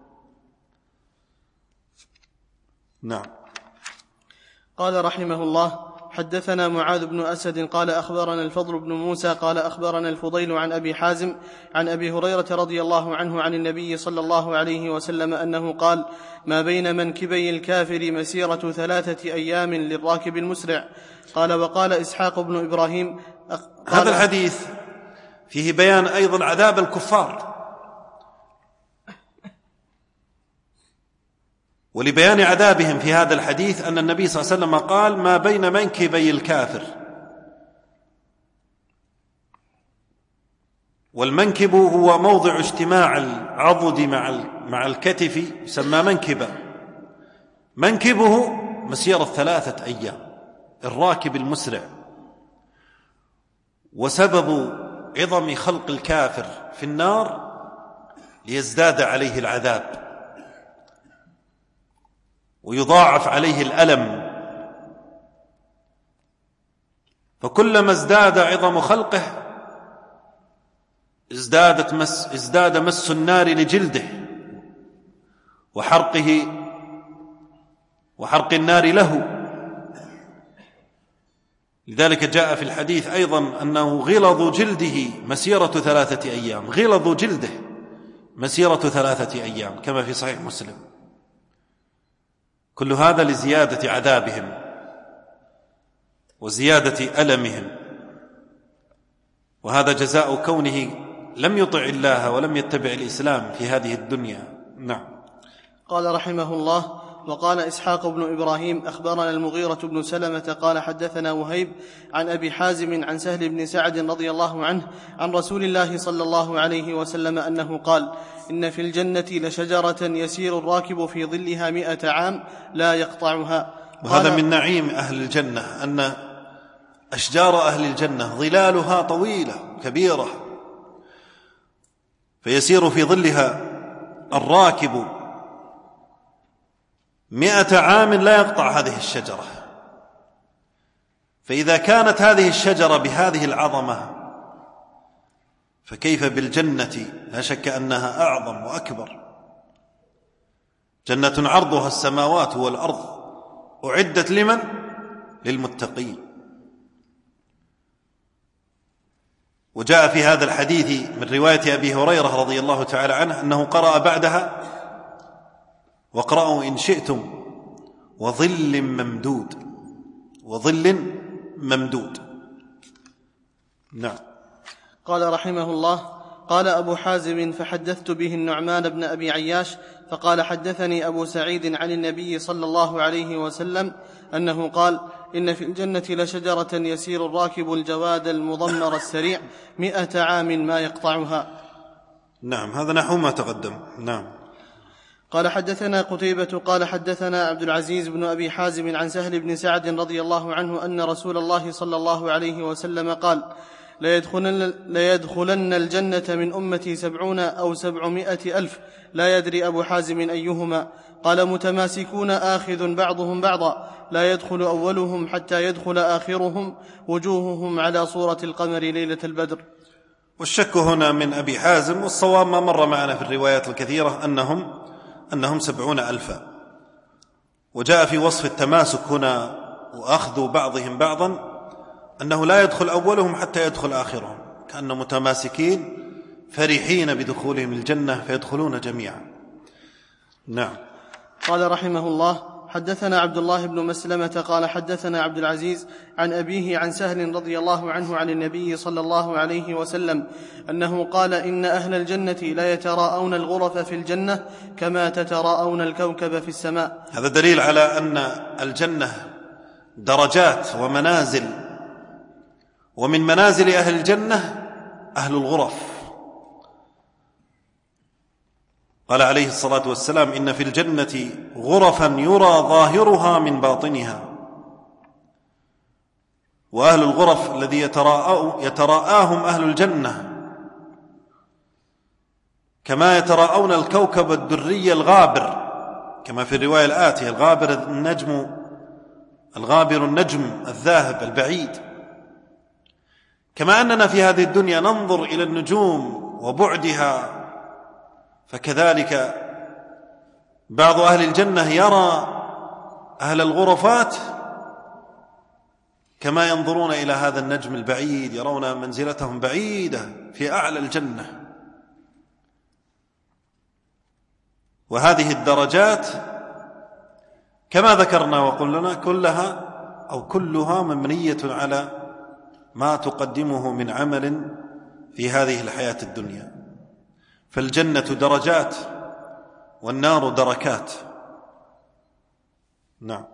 نعم. قال رحمه الله: حدثنا معاذ بن أسد قال أخبرنا الفضل بن موسى قال أخبرنا الفضيل عن أبي حازم عن أبي هريرة رضي الله عنه عن النبي صلى الله عليه وسلم أنه قال: ما بين منكبي الكافر مسيرة 3 أيام للراكب المسرع. قال: وقال إسحاق بن إبراهيم هذا الحديث فيه بيان أيضا عذاب الكفار، ولبيان عذابهم في هذا الحديث أن النبي صلى الله عليه وسلم قال: ما بين منكبي الكافر. والمنكب هو موضع اجتماع العضد مع الكتف، يسمى منكبا. منكبه مسيرة 3 أيام الراكب المسرع. وسبب عظم خلق الكافر في النار ليزداد عليه العذاب ويضاعف عليه الألم، فكلما ازداد عظم خلقه ازداد مس النار لجلده وحرق النار له. لذلك جاء في الحديث أيضا أنه غلظ جلده مسيرة 3 أيام، غلظ جلده مسيرة 3 أيام كما في صحيح مسلم. كل هذا لزيادة عذابهم وزيادة ألمهم، وهذا جزاء كونه لم يطع الله ولم يتبع الإسلام في هذه الدنيا. نعم. قال رحمه الله: وقال إسحاق بن إبراهيم أخبرنا المغيرة بن سلمة قال حدثنا وهيب عن أبي حازم عن سهل بن سعد رضي الله عنه عن رسول الله صلى الله عليه وسلم أنه قال: إن في الجنة لشجرة يسير الراكب في ظلها 100 عام لا يقطعها. وهذا من نعيم أهل الجنة، أن أشجار أهل الجنة ظلالها طويلة كبيرة، فيسير في ظلها الراكب 100 عام لا يقطع هذه الشجرة. فإذا كانت هذه الشجرة بهذه العظمة فكيف بالجنة؟ لا شك أنها أعظم وأكبر. جنة عرضها السماوات والأرض، أعدت لمن؟ للمتقين. وجاء في هذا الحديث من رواية أبي هريرة رضي الله تعالى عنه أنه قرأ بعدها: واقرأوا إن شئتم وظل ممدود، وظل ممدود. نعم. قال رحمه الله: قال أبو حازم: فحدثت به النعمان بن أبي عياش فقال: حدثني أبو سعيد عن النبي صلى الله عليه وسلم أنه قال: إن في الجنة لشجرة يسير الراكب الجواد المضمر السريع 100 عام ما يقطعها. نعم، هذا نحو ما تقدم. نعم. قال حدثنا قتيبة قال حدثنا عبد العزيز بن أبي حازم عن سهل بن سعد رضي الله عنه أن رسول الله صلى الله عليه وسلم قال: ليدخلن الجنة من أمتي 70 أو 700 ألف، لا يدري أبو حازم أيهما. قال: متماسكون آخذ بعضهم بعضا، لا يدخل أولهم حتى يدخل آخرهم، وجوههم على صورة القمر ليلة البدر. والشك هنا من أبي حازم، والصواب ما مر معنا في الروايات الكثيرة أنهم 70 ألفا. وجاء في وصف التماسك هنا وأخذ بعضهم بعضا أنه لا يدخل أولهم حتى يدخل آخرهم، كأنهم متماسكين فرحين بدخولهم الجنة فيدخلون جميعا. نعم. قال رحمه الله: حدثنا عبد الله بن مسلمة قال حدثنا عبد العزيز عن أبيه عن سهل رضي الله عنه عن النبي صلى الله عليه وسلم أنه قال: إن أهل الجنة لا يتراءون الغرف في الجنة كما تتراءون الكوكب في السماء. هذا دليل على أن الجنة درجات ومنازل، ومن منازل أهل الجنة أهل الغرف. قال عليه الصلاة والسلام: إن في الجنة غرفا يرى ظاهرها من باطنها. وأهل الغرف الذي يتراءاهم أهل الجنة كما يتراءون الكوكب الدري الغابر، كما في الرواية الآتية: الغابر النجم الذاهب البعيد. كما أننا في هذه الدنيا ننظر إلى النجوم وبعدها، فكذلك بعض أهل الجنة يرى أهل الغرفات كما ينظرون إلى هذا النجم البعيد، يرون منزلتهم بعيدة في أعلى الجنة. وهذه الدرجات كما ذكرنا وقلنا كلها مبنية على ما تقدمه من عمل في هذه الحياة الدنيا. فالجنة درجات والنار دركات. نعم.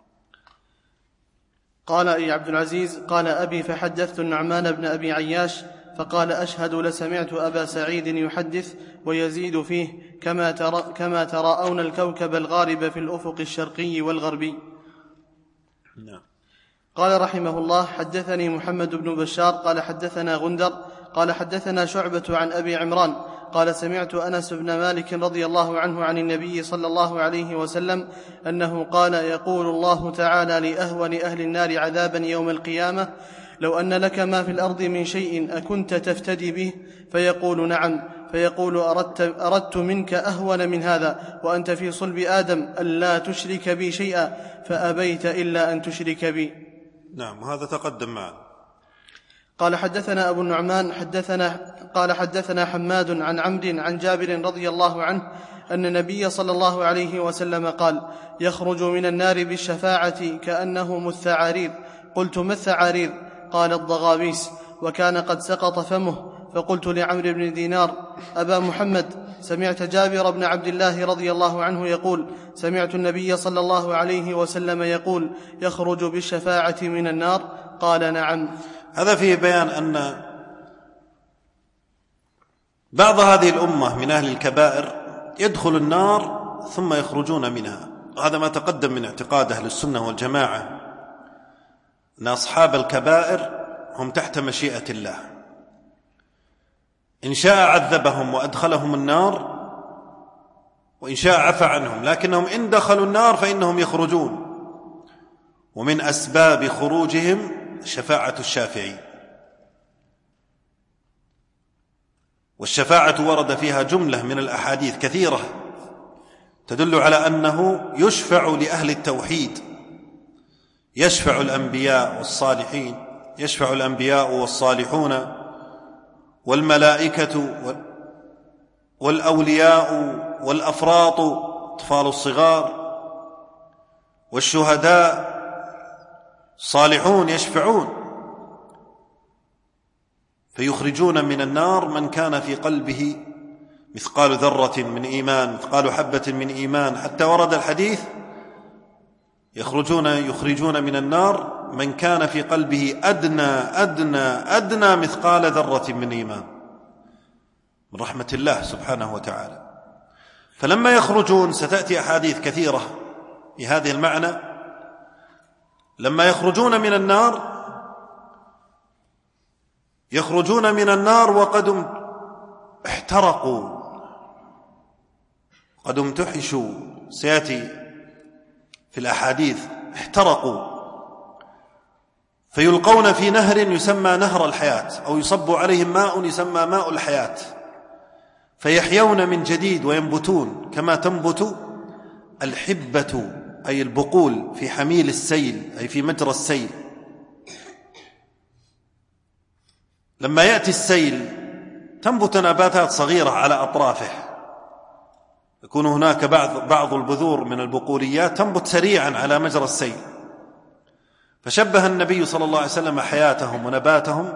قال أي عبد العزيز: قال أبي فحدثت النعمان بن أبي عياش فقال: أشهد لسمعت أبا سعيد يحدث ويزيد فيه: كما تراءون الكوكب الغارب في الأفق الشرقي والغربي. نعم. قال رحمه الله: حدثني محمد بن بشار قال حدثنا غندر قال حدثنا شعبة عن أبي عمران قال: سمعت أنس بن مالك رضي الله عنه عن النبي صلى الله عليه وسلم أنه قال: يقول الله تعالى لأهون أهل النار عذابا يوم القيامة: لو أن لك ما في الأرض من شيء أكنت تفتدي به؟ فيقول: نعم. فيقول: أردت منك أهون من هذا وأنت في صلب آدم ألا تشرك بي شيئا، فأبيت إلا أن تشرك بي. نعم. وهذا تقدم معنا. قال حدثنا أبو النعمان قال حدثنا حماد عن عمرو عن جابر رضي الله عنه أن النبي صلى الله عليه وسلم قال: يخرج من النار بالشفاعة كأنه مستعارير. قلت: ما الثعارير؟ قال: الضغابيس. وكان قد سقط فمه. فقلت لعمرو بن دينار: أبا محمد، سمعت جابر بن عبد الله رضي الله عنه يقول: سمعت النبي صلى الله عليه وسلم يقول: يخرج بالشفاعة من النار؟ قال: نعم. هذا فيه بيان أن بعض هذه الأمة من أهل الكبائر يدخل النار ثم يخرجون منها. هذا ما تقدم من اعتقاد أهل السنة والجماعة، أن أصحاب الكبائر هم تحت مشيئة الله، إن شاء عذبهم وأدخلهم النار، وإن شاء عفى عنهم، لكنهم إن دخلوا النار فإنهم يخرجون. ومن أسباب خروجهم شفاعة الشافعين، والشفاعة ورد فيها جملة من الأحاديث كثيرة تدل على أنه يشفع لأهل التوحيد، يشفع الأنبياء والصالحين، يشفع الأنبياء والصالحون والملائكة والأولياء والأفراط أطفال الصغار والشهداء الصالحون يشفعون فيخرجون من النار من كان في قلبه مثقال ذرة من إيمان، مثقال حبة من إيمان، حتى ورد الحديث: يخرجون من النار من كان في قلبه أدنى مثقال ذرة من إيمان، من رحمة الله سبحانه وتعالى. فلما يخرجون، ستأتي أحاديث كثيرة في هذه المعنى، لما يخرجون من النار يخرجون من النار وقد احترقوا، قد امتحشوا، سيأتي في الأحاديث احترقوا، فيلقون في نهر يسمى نهر الحياة، أو يصب عليهم ماء يسمى ماء الحياة، فيحيون من جديد وينبتون كما تنبت الحبة، أي البقول، في حميل السيل، أي في مجرى السيل. لما يأتي السيل تنبت نباتات صغيرة على أطرافه، يكون هناك بعض البذور من البقوليات تنبت سريعا على مجرى السيل، فشبه النبي صلى الله عليه وسلم حياتهم ونباتهم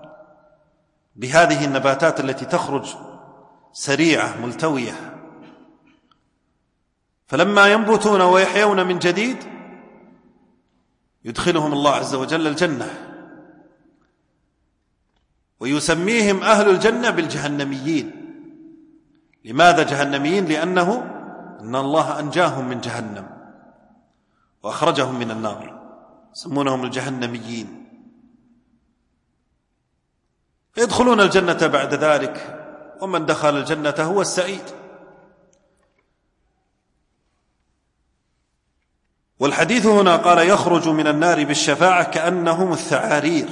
بهذه النباتات التي تخرج سريعة ملتوية، فلما ينبتون ويحيون من جديد يدخلهم الله عز وجل الجنة، ويسميهم أهل الجنة بالجهنميين. لماذا جهنميين؟ لأنه إن الله أنجاهم من جهنم وأخرجهم من النار، يسمونهم الجهنميين، يدخلون الجنة بعد ذلك، ومن دخل الجنة هو السعيد. والحديث هنا قال يخرج من النار بالشفاعة كأنهم الثعارير.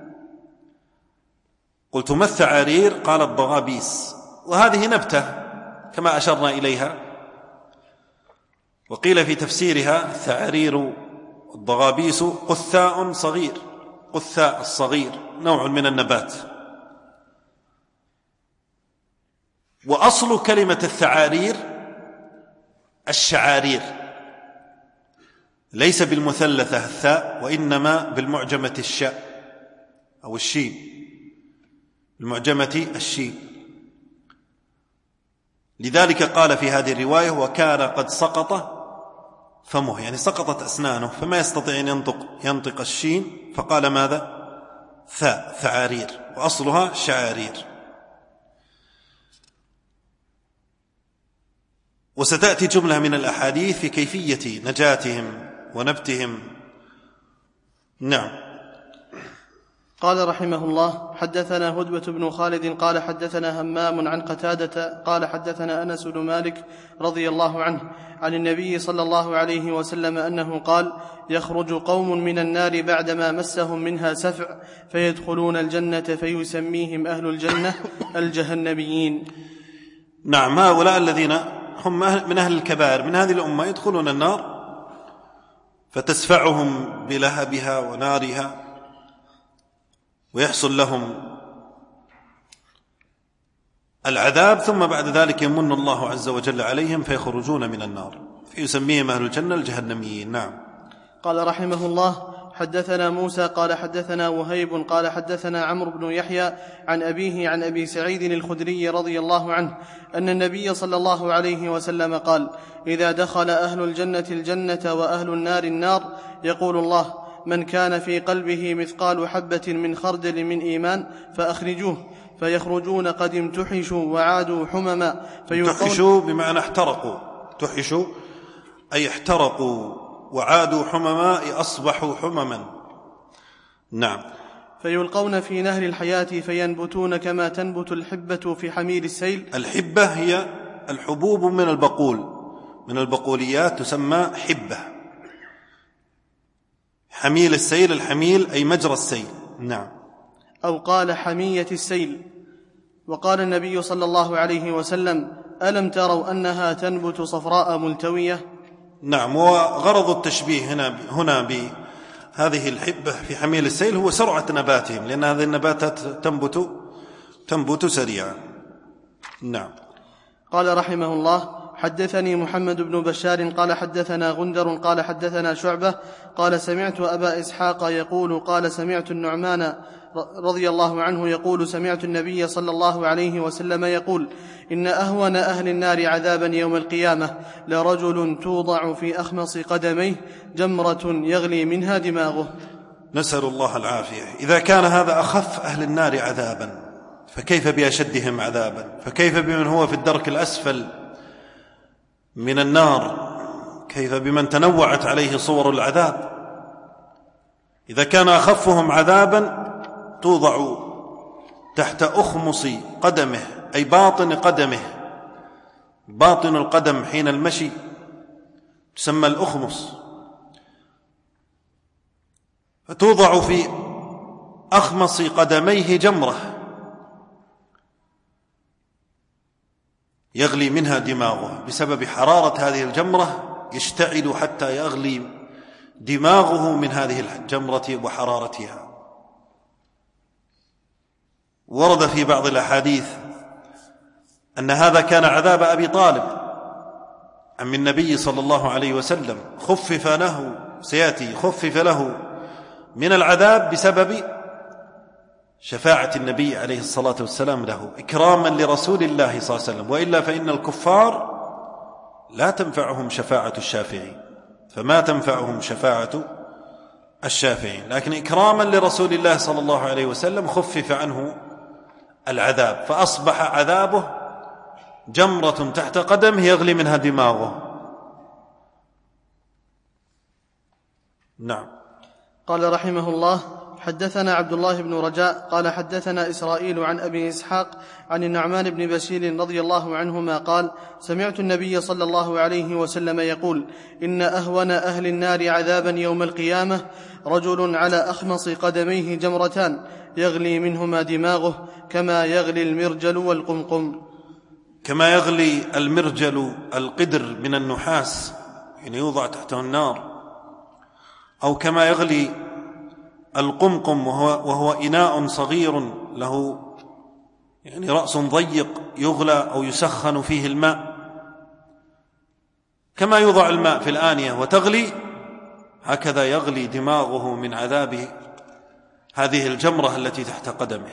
قلت ما الثعارير؟ قال الضغابيس، وهذه نبتة كما أشرنا إليها، وقيل في تفسيرها الثعارير الضغابيس قثاء صغير، قثاء الصغير نوع من النبات. وأصل كلمة الثعارير الشعارير، ليس بالمثلثة الثاء، وإنما بالمعجمة الشاء أو الشين، المعجمة الشين. لذلك قال في هذه الرواية وكان قد سقط فمه، يعني سقطت أسنانه فما يستطيع أن ينطق الشين، فقال ماذا؟ ثاء، ثعارير، وأصلها شعارير. وستأتي جملة من الأحاديث في كيفية نجاتهم ونبتهم. نعم. قال رحمه الله حدثنا هدبة بن خالد قال حدثنا همام عن قتادة قال حدثنا أنس بن مالك رضي الله عنه عن النبي صلى الله عليه وسلم أنه قال يخرج قوم من النار بعدما مسهم منها سفع فيدخلون الجنة فيسميهم أهل الجنة الجهنميين. نعم، هؤلاء الذين هم من أهل الكبائر من هذه الأمة يدخلون النار فتسفعهم بلهبها ونارها، ويحصل لهم العذاب، ثم بعد ذلك يمن الله عز وجل عليهم فيخرجون من النار فيسميهم أهل الجنة الجهنميين. نعم. قال رحمه الله حدثنا موسى قال حدثنا وهيب قال حدثنا عمرو بن يحيى عن أبيه عن أبي سعيد الخدري رضي الله عنه أن النبي صلى الله عليه وسلم قال إذا دخل أهل الجنة الجنة وأهل النار النار يقول الله من كان في قلبه مثقال حبة من خردل من إيمان فأخرجوه، فيخرجون قد امتحشوا وعادوا حمما امتحشوا بمعنى احترقوا، امتحشوا أي احترقوا وعادوا حمما أصبحوا حمما. نعم. فيلقون في نهر الحياة فينبتون كما تنبت الحبة في حميل السيل. الحبة هي الحبوب من البقول، من البقوليات تسمى حبة. حميل السيل، الحميل أي مجرى السيل. نعم. أو قال حمية السيل. وقال النبي صلى الله عليه وسلم ألم تروا أنها تنبت صفراء ملتوية؟ نعم. وغرض التشبيه هنا بهذه الحبة في حميل السيل هو سرعة نباتهم، لأن هذه النباتات تنبت سريعا. نعم. قال رحمه الله حدثني محمد بن بشار قال حدثنا غندر قال حدثنا شعبة قال سمعت أبا إسحاق يقول قال سمعت النعمان رضي الله عنه يقول سمعت النبي صلى الله عليه وسلم يقول إن أهون أهل النار عذابا يوم القيامة لرجل توضع في أخمص قدميه جمرة يغلي منها دماغه. نسأل الله العافية. إذا كان هذا أخف أهل النار عذابا فكيف بأشدهم عذابا؟ فكيف بمن هو في الدرك الأسفل من النار؟ كيف بمن تنوعت عليه صور العذاب؟ إذا كان أخفهم عذابا توضع تحت أخمص قدمه أي باطن قدمه، باطن القدم حين المشي تسمى الأخمص، فتوضع في أخمص قدميه جمرة يغلي منها دماغه، بسبب حرارة هذه الجمرة يشتعل حتى يغلي دماغه من هذه الجمرة وحرارتها. ورد في بعض الأحاديث أن هذا كان عذاب أبي طالب عن النبي صلى الله عليه وسلم خفف له، سيأتي خفف له من العذاب بسبب شفاعة النبي عليه الصلاة والسلام له، إكراما لرسول الله صلى الله عليه وسلم. وإلا فإن الكفار لا تنفعهم شفاعة الشافعين، فما تنفعهم شفاعة الشافعين، لكن إكراما لرسول الله صلى الله عليه وسلم خفف عنه العذاب، فأصبح عذابه جمرة تحت قدمه يغلي منها دماغه. نعم. قال رحمه الله: حدثنا عبد الله بن رجاء قال حدثنا إسرائيل عن أبي إسحاق عن النعمان بن بشير رضي الله عنهما قال: سمعت النبي صلى الله عليه وسلم يقول: إن أهون أهل النار عذابا يوم القيامة رجل على أخمص قدميه جمرتان يغلي منهما دماغه كما يغلي المرجل والقمقم. كما يغلي المرجل القدر من النحاس، يعني يوضع تحته النار، أو كما يغلي القمقم وهو إناء صغير له يعني رأس ضيق يغلى أو يسخن فيه الماء، كما يوضع الماء في الآنية وتغلي، هكذا يغلي دماغه من عذاب هذه الجمرة التي تحت قدمه.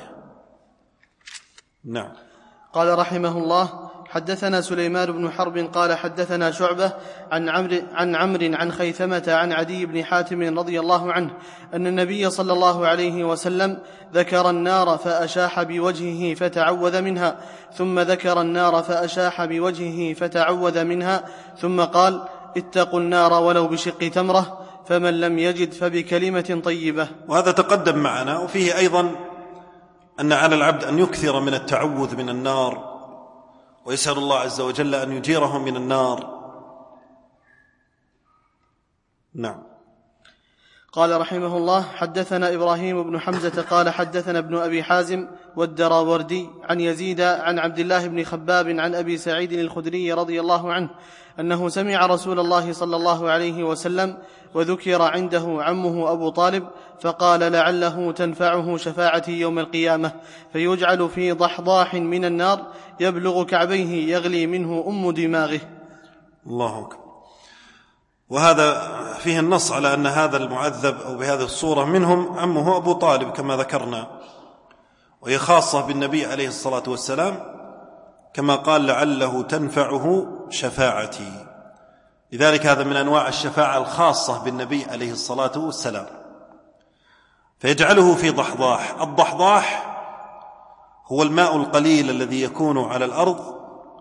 نعم. قال رحمه الله: حدثنا سليمان بن حرب قال حدثنا شعبة عن عمرو عن خيثمة عن عدي بن حاتم رضي الله عنه أن النبي صلى الله عليه وسلم ذكر النار فأشاح بوجهه فتعوذ منها، ثم ذكر النار فأشاح بوجهه فتعوذ منها، ثم قال: اتقوا النار ولو بشق تمرة، فمن لم يجد فبكلمة طيبة. وهذا تقدم معنا. وفيه أيضا أن على العبد أن يكثر من التعوذ من النار، ويسأل الله عز وجل أن يجيره من النار. نعم. قال رحمه الله: حدثنا إبراهيم بن حمزة قال حدثنا ابن أبي حازم والدراوردي عن يزيد عن عبد الله بن خباب عن أبي سعيد الخدري رضي الله عنه أنه سمع رسول الله صلى الله عليه وسلم وذكر عنده عمه أبو طالب فقال: لعله تنفعه شفاعتي يوم القيامة، فيجعل في ضحضاح من النار يبلغ كعبيه يغلي منه دماغه. الله أكبر. وهذا فيه النص على أن هذا المعذب أو بهذه الصورة منهم عمه أبو طالب كما ذكرنا، وهي خاصة بالنبي عليه الصلاة والسلام، كما قال: لعله تنفعه شفاعتي. لذلك هذا من أنواع الشفاعة الخاصة بالنبي عليه الصلاة والسلام، فيجعله في ضحضاح. الضحضاح هو الماء القليل الذي يكون على الأرض،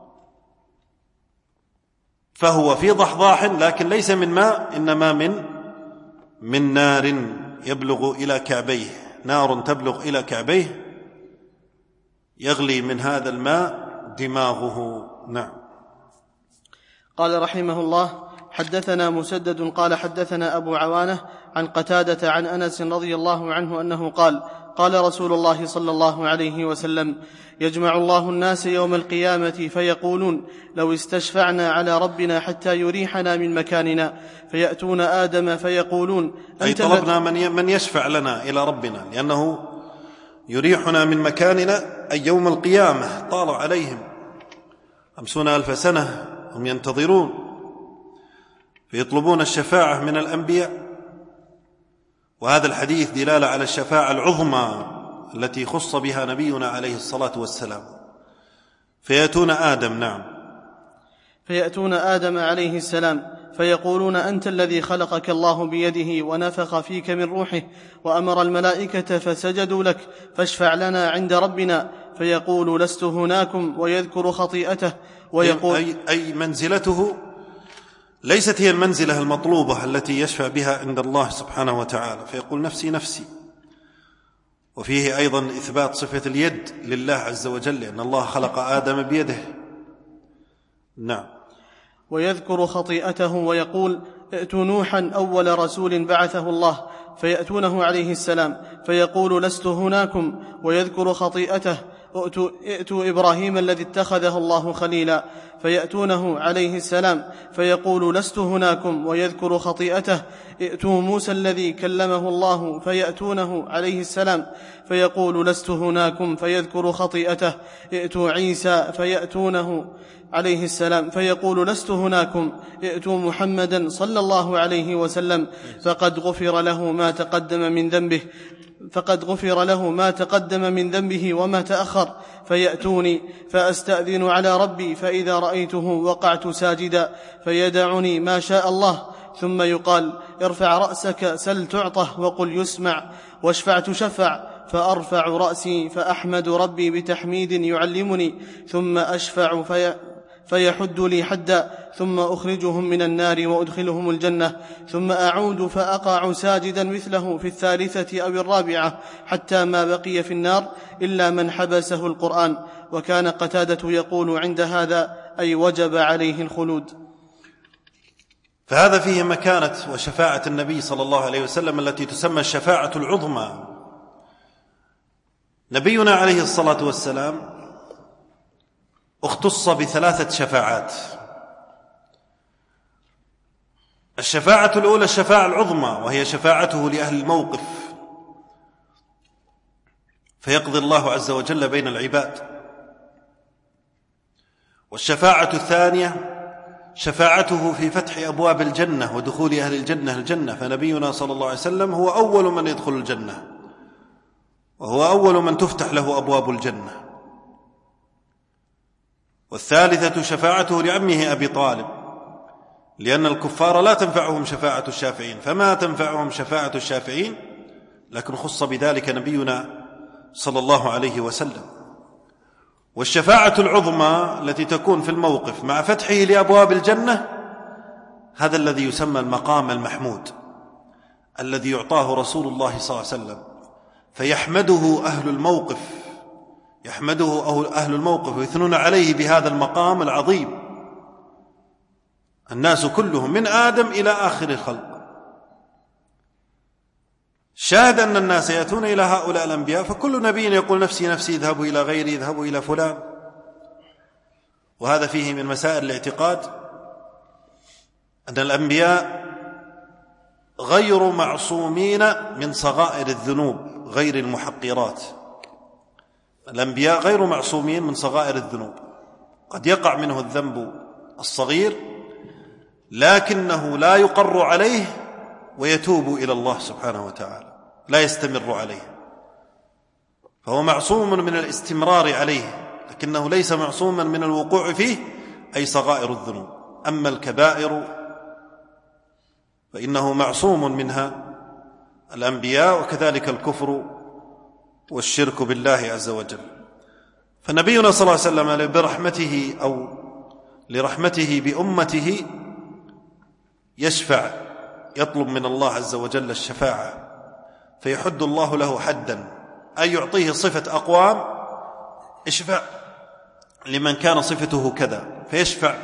فهو في ضحضاح، لكن ليس من ماء، إنما من نار يبلغ إلى كعبيه، نار تبلغ إلى كعبيه يغلي من هذا الماء دماغه. نعم. قال رحمه الله: حدثنا مسدد قال حدثنا أبو عوانة عن قتادة عن أنس رضي الله عنه أنه قال: قال رسول الله صلى الله عليه وسلم: يجمع الله الناس يوم القيامة فيقولون: لو استشفعنا على ربنا حتى يريحنا من مكاننا، فيأتون آدم فيقولون: أي طلبنا من يشفع لنا إلى ربنا، لأنه يريحنا من مكاننا، أي يوم القيامة. طال عليهم 50,000 سنة هم ينتظرون، فيطلبون الشفاعة من الأنبياء. وهذا الحديث دلالة على الشفاعة العظمى التي خص بها نبينا عليه الصلاة والسلام. فيأتون آدم. نعم. فيأتون آدم عليه السلام فيقولون: أنت الذي خلقك الله بيده ونفخ فيك من روحه وأمر الملائكة فسجدوا لك، فاشفع لنا عند ربنا. فيقول: لست هناكم، ويذكر خطيئته ويقول أي منزلته ليست هي المنزلة المطلوبة التي يشفع بها عند الله سبحانه وتعالى، فيقول: نفسي نفسي. وفيه أيضا إثبات صفة اليد لله عز وجل، لأن الله خلق آدم بيده. نعم. ويذكر خطيئته ويقول: ائتوا نوحا أول رسول بعثه الله، فيأتونه عليه السلام فيقول: لست هناكم، ويذكر خطيئته ائتوا إبراهيم الذي اتخذه الله خليلا، فيأتونه عليه السلام فيقول لست هناكم ويذكر خطيئته. ائتوا موسى الذي كلمه الله فيأتونه عليه السلام فيقول لست هناكم فيذكر خطيئته. ائتوا عيسى فيأتونه عليه السلام فيقول لست هناكم. ائتوا محمدا صلى الله عليه وسلم فقد غفر له ما تقدم من ذنبه وما تأخر. فيأتوني فأستأذن على ربي فإذا رأيته وقعت ساجدا فيدعني ما شاء الله، ثم يقال ارفع رأسك سل تعطه وقل يسمع واشفع تشفع. فأرفع رأسي فأحمد ربي بتحميد يعلمني، ثم أشفع فيحد لي حدا، ثم أخرجهم من النار وأدخلهم الجنة، ثم أعود فأقع ساجدا مثله في الثالثة أو الرابعة حتى ما بقي في النار إلا من حبسه القرآن. وكان قتادة يقول عند هذا أي وجب عليه الخلود. فهذا فيه مكانة وشفاعة النبي صلى الله عليه وسلم التي تسمى الشفاعة العظمى. نبينا عليه الصلاة والسلام اختص بثلاثة شفاعات. الشفاعة الأولى الشفاعة العظمى، وهي شفاعته لأهل الموقف، فيقضي الله عز وجل بين العباد. والشفاعة الثانية شفاعته في فتح أبواب الجنة ودخول أهل الجنة، فنبينا صلى الله عليه وسلم هو أول من يدخل الجنة، وهو أول من تفتح له أبواب الجنة. والثالثة شفاعته لعمه أبي طالب، لأن الكفار لا تنفعهم شفاعة الشافعين، فما تنفعهم شفاعة الشافعين، لكن خص بذلك نبينا صلى الله عليه وسلم. والشفاعة العظمى التي تكون في الموقف مع فتحه لأبواب الجنة، هذا الذي يسمى المقام المحمود، الذي يعطاه رسول الله صلى الله عليه وسلم، فيحمده أهل الموقف ويثنون عليه بهذا المقام العظيم، الناس كلهم من آدم إلى آخر الخلق. شاهد أن الناس يأتون إلى هؤلاء الأنبياء، فكل نبي يقول نفسي نفسي، اذهبوا إلى غيري، اذهبوا إلى فلان. وهذا فيه من مسائل الاعتقاد أن الأنبياء غير معصومين من صغائر الذنوب غير المحقرات. الأنبياء غير معصومين من صغائر الذنوب، قد يقع منه الذنب الصغير لكنه لا يقر عليه ويتوب إلى الله سبحانه وتعالى، لا يستمر عليه، فهو معصوم من الاستمرار عليه، لكنه ليس معصوما من الوقوع فيه، أي صغائر الذنوب. أما الكبائر فإنه معصوم منها الأنبياء، وكذلك الكفر والشرك بالله عز وجل. فنبينا صلى الله عليه وسلم برحمته أو لرحمته بأمته يشفع، يطلب من الله عز وجل الشفاعة، فيحد الله له حدا، أي يعطيه صفة أقوام، اشفع لمن كان صفته كذا، فيشفع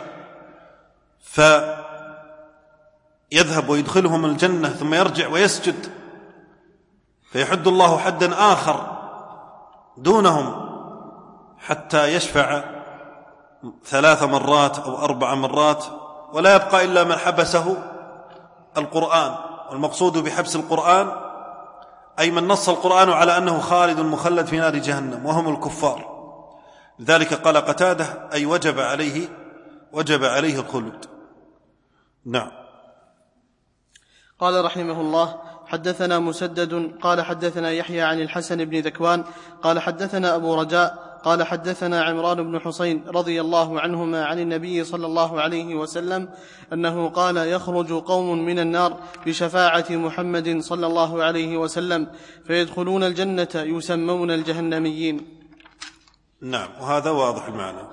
فيذهب ويدخلهم الجنة ثم يرجع ويسجد، فيحد الله حدا آخر دونهم حتى يشفع 3 مرات أو 4 مرات، ولا يبقى إلا من حبسه القرآن. والمقصود بحبس القرآن أي من نص القرآن على أنه خالد مخلد في نار جهنم، وهم الكفار. لذلك قال قتادة أي وجب عليه الخلود. نعم. قال رحمه الله: حدثنا مسدد قال حدثنا يحيى عن الحسن بن ذكوان قال حدثنا أبو رجاء قال حدثنا عمران بن حسين رضي الله عنهما عن النبي صلى الله عليه وسلم أنه قال: يخرج قوم من النار بشفاعة محمد صلى الله عليه وسلم فيدخلون الجنة يسمون الجهنميين. نعم، وهذا واضح المعنى.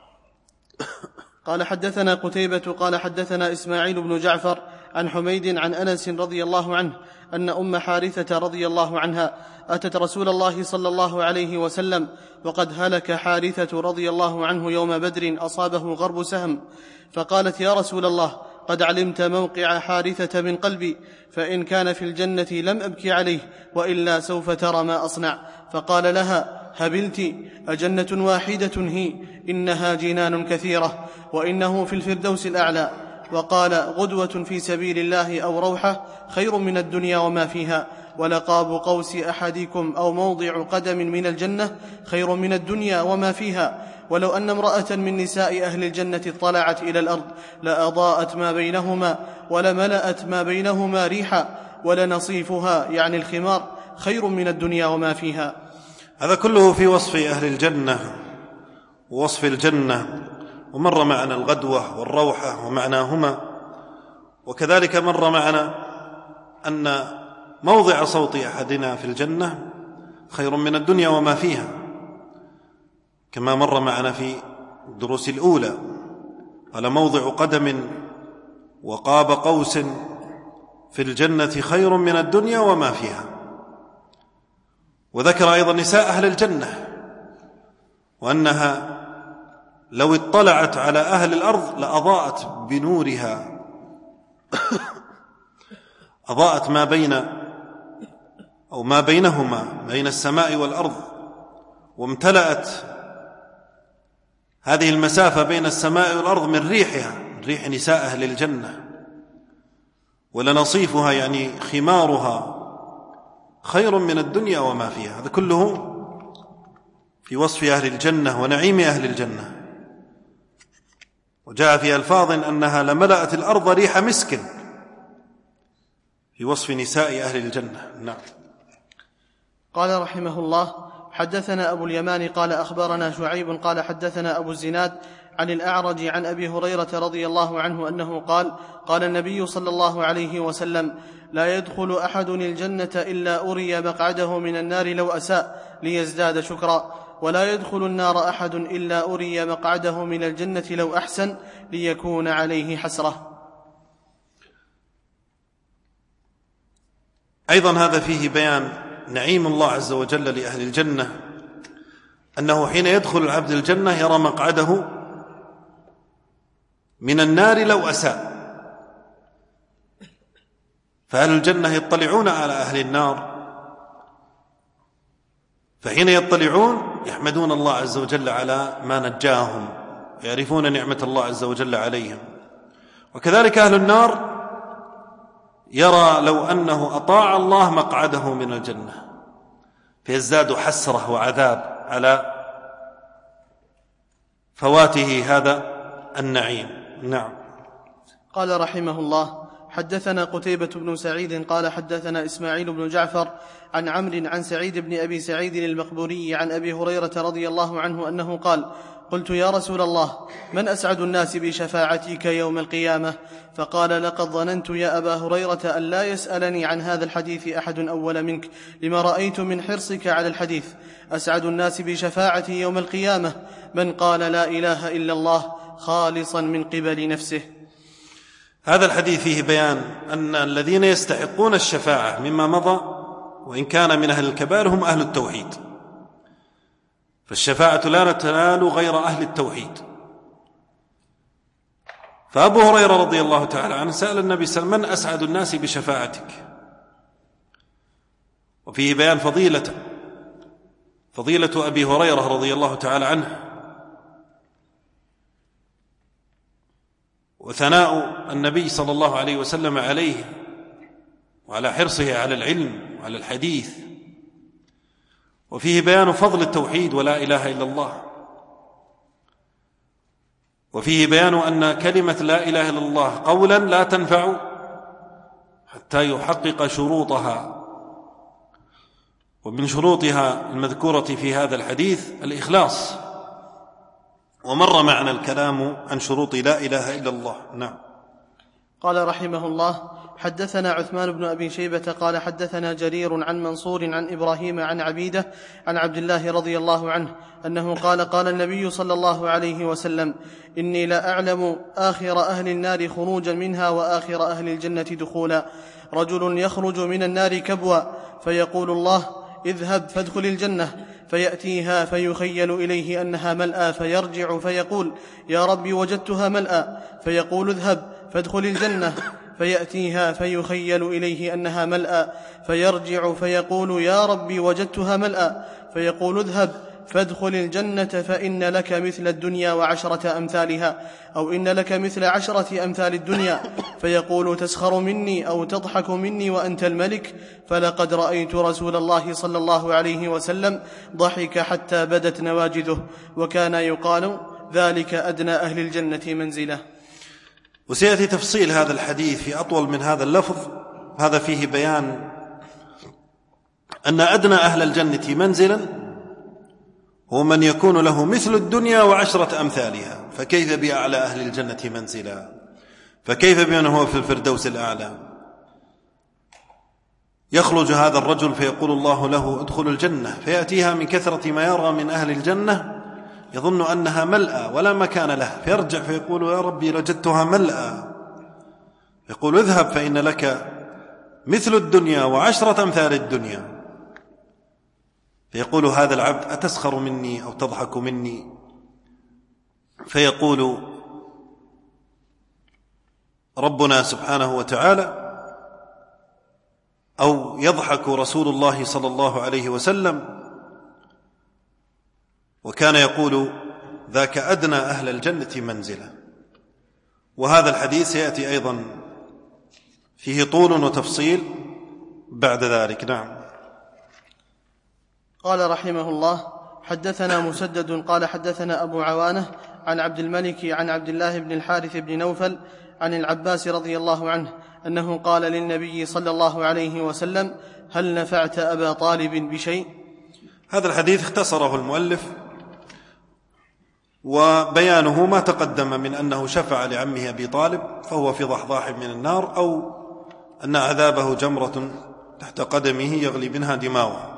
قال حدثنا قتيبة قال حدثنا إسماعيل بن جعفر عن حميد عن أنس رضي الله عنه أن أم حارثة رضي الله عنها أتت رسول الله صلى الله عليه وسلم وقد هلك حارثة رضي الله عنه يوم بدر أصابه غرب سهم، فقالت: يا رسول الله، قد علمت موقع حارثة من قلبي، فإن كان في الجنة لم أبكي عليه، وإلا سوف ترى ما أصنع. فقال لها: هبلت أجنة واحدة هي إنها جنان كثيرة وإنه في الفردوس الأعلى. وقال غدوة في سبيل الله أو روحة خير من الدنيا وما فيها، ولقاب قوس أحدكم أو موضع قدم من الجنة خير من الدنيا وما فيها. ولو أن امرأة من نساء أهل الجنة اطلعت إلى الأرض لأضاءت ما بينهما ولملأت ما بينهما ريحا، ولنصيفها يعني الخمار خير من الدنيا وما فيها. هذا كله في وصف أهل الجنة ووصف الجنة، ومر معنا الغدوة والروحة ومعناهما، وكذلك مر معنا أن موضع صوت أحدنا في الجنة خير من الدنيا وما فيها، كما مر معنا في الدروس الأولى. قال موضع قدم وقاب قوس في الجنة خير من الدنيا وما فيها. وذكر أيضا نساء أهل الجنة وأنها لو اطلعت على أهل الأرض لأضاءت بنورها أضاءت ما بين أو ما بينهما بين السماء والأرض، وامتلأت هذه المسافة بين السماء والأرض من ريحها، من ريح نساء أهل الجنة. ولنصيفها يعني خمارها خير من الدنيا وما فيها. هذا كله في وصف أهل الجنة ونعيم أهل الجنة. وجاء في ألفاظ أنها لملأت الأرض ريح مسك في وصف نساء أهل الجنة. نعم. قال رحمه الله: حدثنا أبو اليمان قال أخبرنا شعيب قال حدثنا أبو الزناد عن الأعرج عن أبي هريرة رضي الله عنه أنه قال: قال النبي صلى الله عليه وسلم: لا يدخل أحد الجنة إلا أري مقعده من النار لو أساء ليزداد شكرا، ولا يدخل النار أحد إلا أري مقعده من الجنة لو أحسن ليكون عليه حسرة. أيضا هذا فيه بيان نعيم الله عز وجل لأهل الجنة، أنه حين يدخل العبد الجنة يرى مقعده من النار لو أساء. فأهل الجنة يطلعون على أهل النار، فحين يطلعون يحمدون الله عز وجل على ما نجاهم، يعرفون نعمة الله عز وجل عليهم. وكذلك أهل النار يرى لو أنه أطاع الله مقعده من الجنة، فيزداد حسرة وعذاب على فواته هذا النعيم. نعم. قال رحمه الله: حدثنا قتيبة بن سعيد قال حدثنا إسماعيل بن جعفر عن عمرو عن سعيد بن أبي سعيد المقبوري عن أبي هريرة رضي الله عنه أنه قال: قلت يا رسول الله من أسعد الناس بشفاعتك يوم القيامة؟ فقال: لقد ظننت يا أبا هريرة أن لا يسألني عن هذا الحديث أحد أول منك، لما رأيت من حرصك على الحديث. أسعد الناس بشفاعتي يوم القيامة من قال لا إله إلا الله خالصا من قبل نفسه. هذا الحديث فيه بيان أن الذين يستحقون الشفاعة مما مضى وإن كان من أهل الكبائر هم أهل التوحيد، فالشفاعة لا تنال غير أهل التوحيد. فأبو هريرة رضي الله تعالى عنه سأل النبي صلى الله عليه وسلم: من أسعد الناس بشفاعتك؟ وفيه بيان فضيلة أبي هريرة رضي الله تعالى عنه، وثناء النبي صلى الله عليه وسلم عليه وعلى حرصه على العلم وعلى الحديث. وفيه بيان فضل التوحيد ولا إله إلا الله، وفيه بيان أن كلمة لا إله إلا الله قولا لا تنفع حتى يحقق شروطها، ومن شروطها المذكورة في هذا الحديث الإخلاص. ومر معنا الكلام عن شروط لا إله إلا الله. نعم. قال رحمه الله: حدثنا عثمان بن أبي شيبة قال حدثنا جرير عن منصور عن إبراهيم عن عبيدة عن عبد الله رضي الله عنه أنه قال: قال النبي صلى الله عليه وسلم: إني لا أعلم آخر أهل النار خروجا منها وآخر أهل الجنة دخولا. رجل يخرج من النار كبوا فيقول الله: اذهب فادخل الجنة، فيأتيها فيخيل إليه أنها ملأى، فيرجع فيقول: يا ربي وجدتها ملأى، فيقول: اذهب فادخل الجنة، فيأتيها فيخيل إليه أنها ملأى، فيرجع فيقول: يا ربي وجدتها ملأى، فيقول: اذهب فادخل الجنة فإن لك مثل الدنيا وعشرة أمثالها، أو إن لك مثل 10 أمثال الدنيا، فيقول تسخر مني أو تضحك مني وأنت الملك؟ فلقد رأيت رسول الله صلى الله عليه وسلم ضحك حتى بدت نواجذه، وكان يقال ذلك أدنى أهل الجنة منزلة. وسيأتي تفصيل هذا الحديث في أطول من هذا اللفظ. هذا فيه بيان أن أدنى أهل الجنة منزلا هو من يكون له مثل الدنيا و10 أمثالها، فكيف بأعلى أهل الجنة منزلا؟ فكيف بمن هو في الفردوس الأعلى؟ يخرج هذا الرجل فيقول الله له ادخل الجنة، فيأتيها من كثرة ما يرى من أهل الجنة يظن أنها ملأى ولا مكان له، فيرجع فيقول يا ربي وجدتها ملأى، يقول اذهب فإن لك مثل الدنيا و10 أمثال الدنيا. فيقول هذا العبد أتسخر مني أو تضحك مني؟ فيقول ربنا سبحانه وتعالى، أو يضحك رسول الله صلى الله عليه وسلم، وكان يقول ذاك أدنى أهل الجنة منزلة. وهذا الحديث يأتي أيضا فيه طول وتفصيل بعد ذلك. نعم. قال رحمه الله: حدثنا مسدد قال حدثنا أبو عوانة عن عبد الملك عن عبد الله بن الحارث بن نوفل عن العباس رضي الله عنه أنه قال للنبي صلى الله عليه وسلم: هل نفعت أبا طالب بشيء؟ هذا الحديث اختصره المؤلف، وبيانه ما تقدم من أنه شفع لعمه أبي طالب فهو في ضحضاح من النار، أو أن عذابه جمرة تحت قدمه يغلي منها دماغه.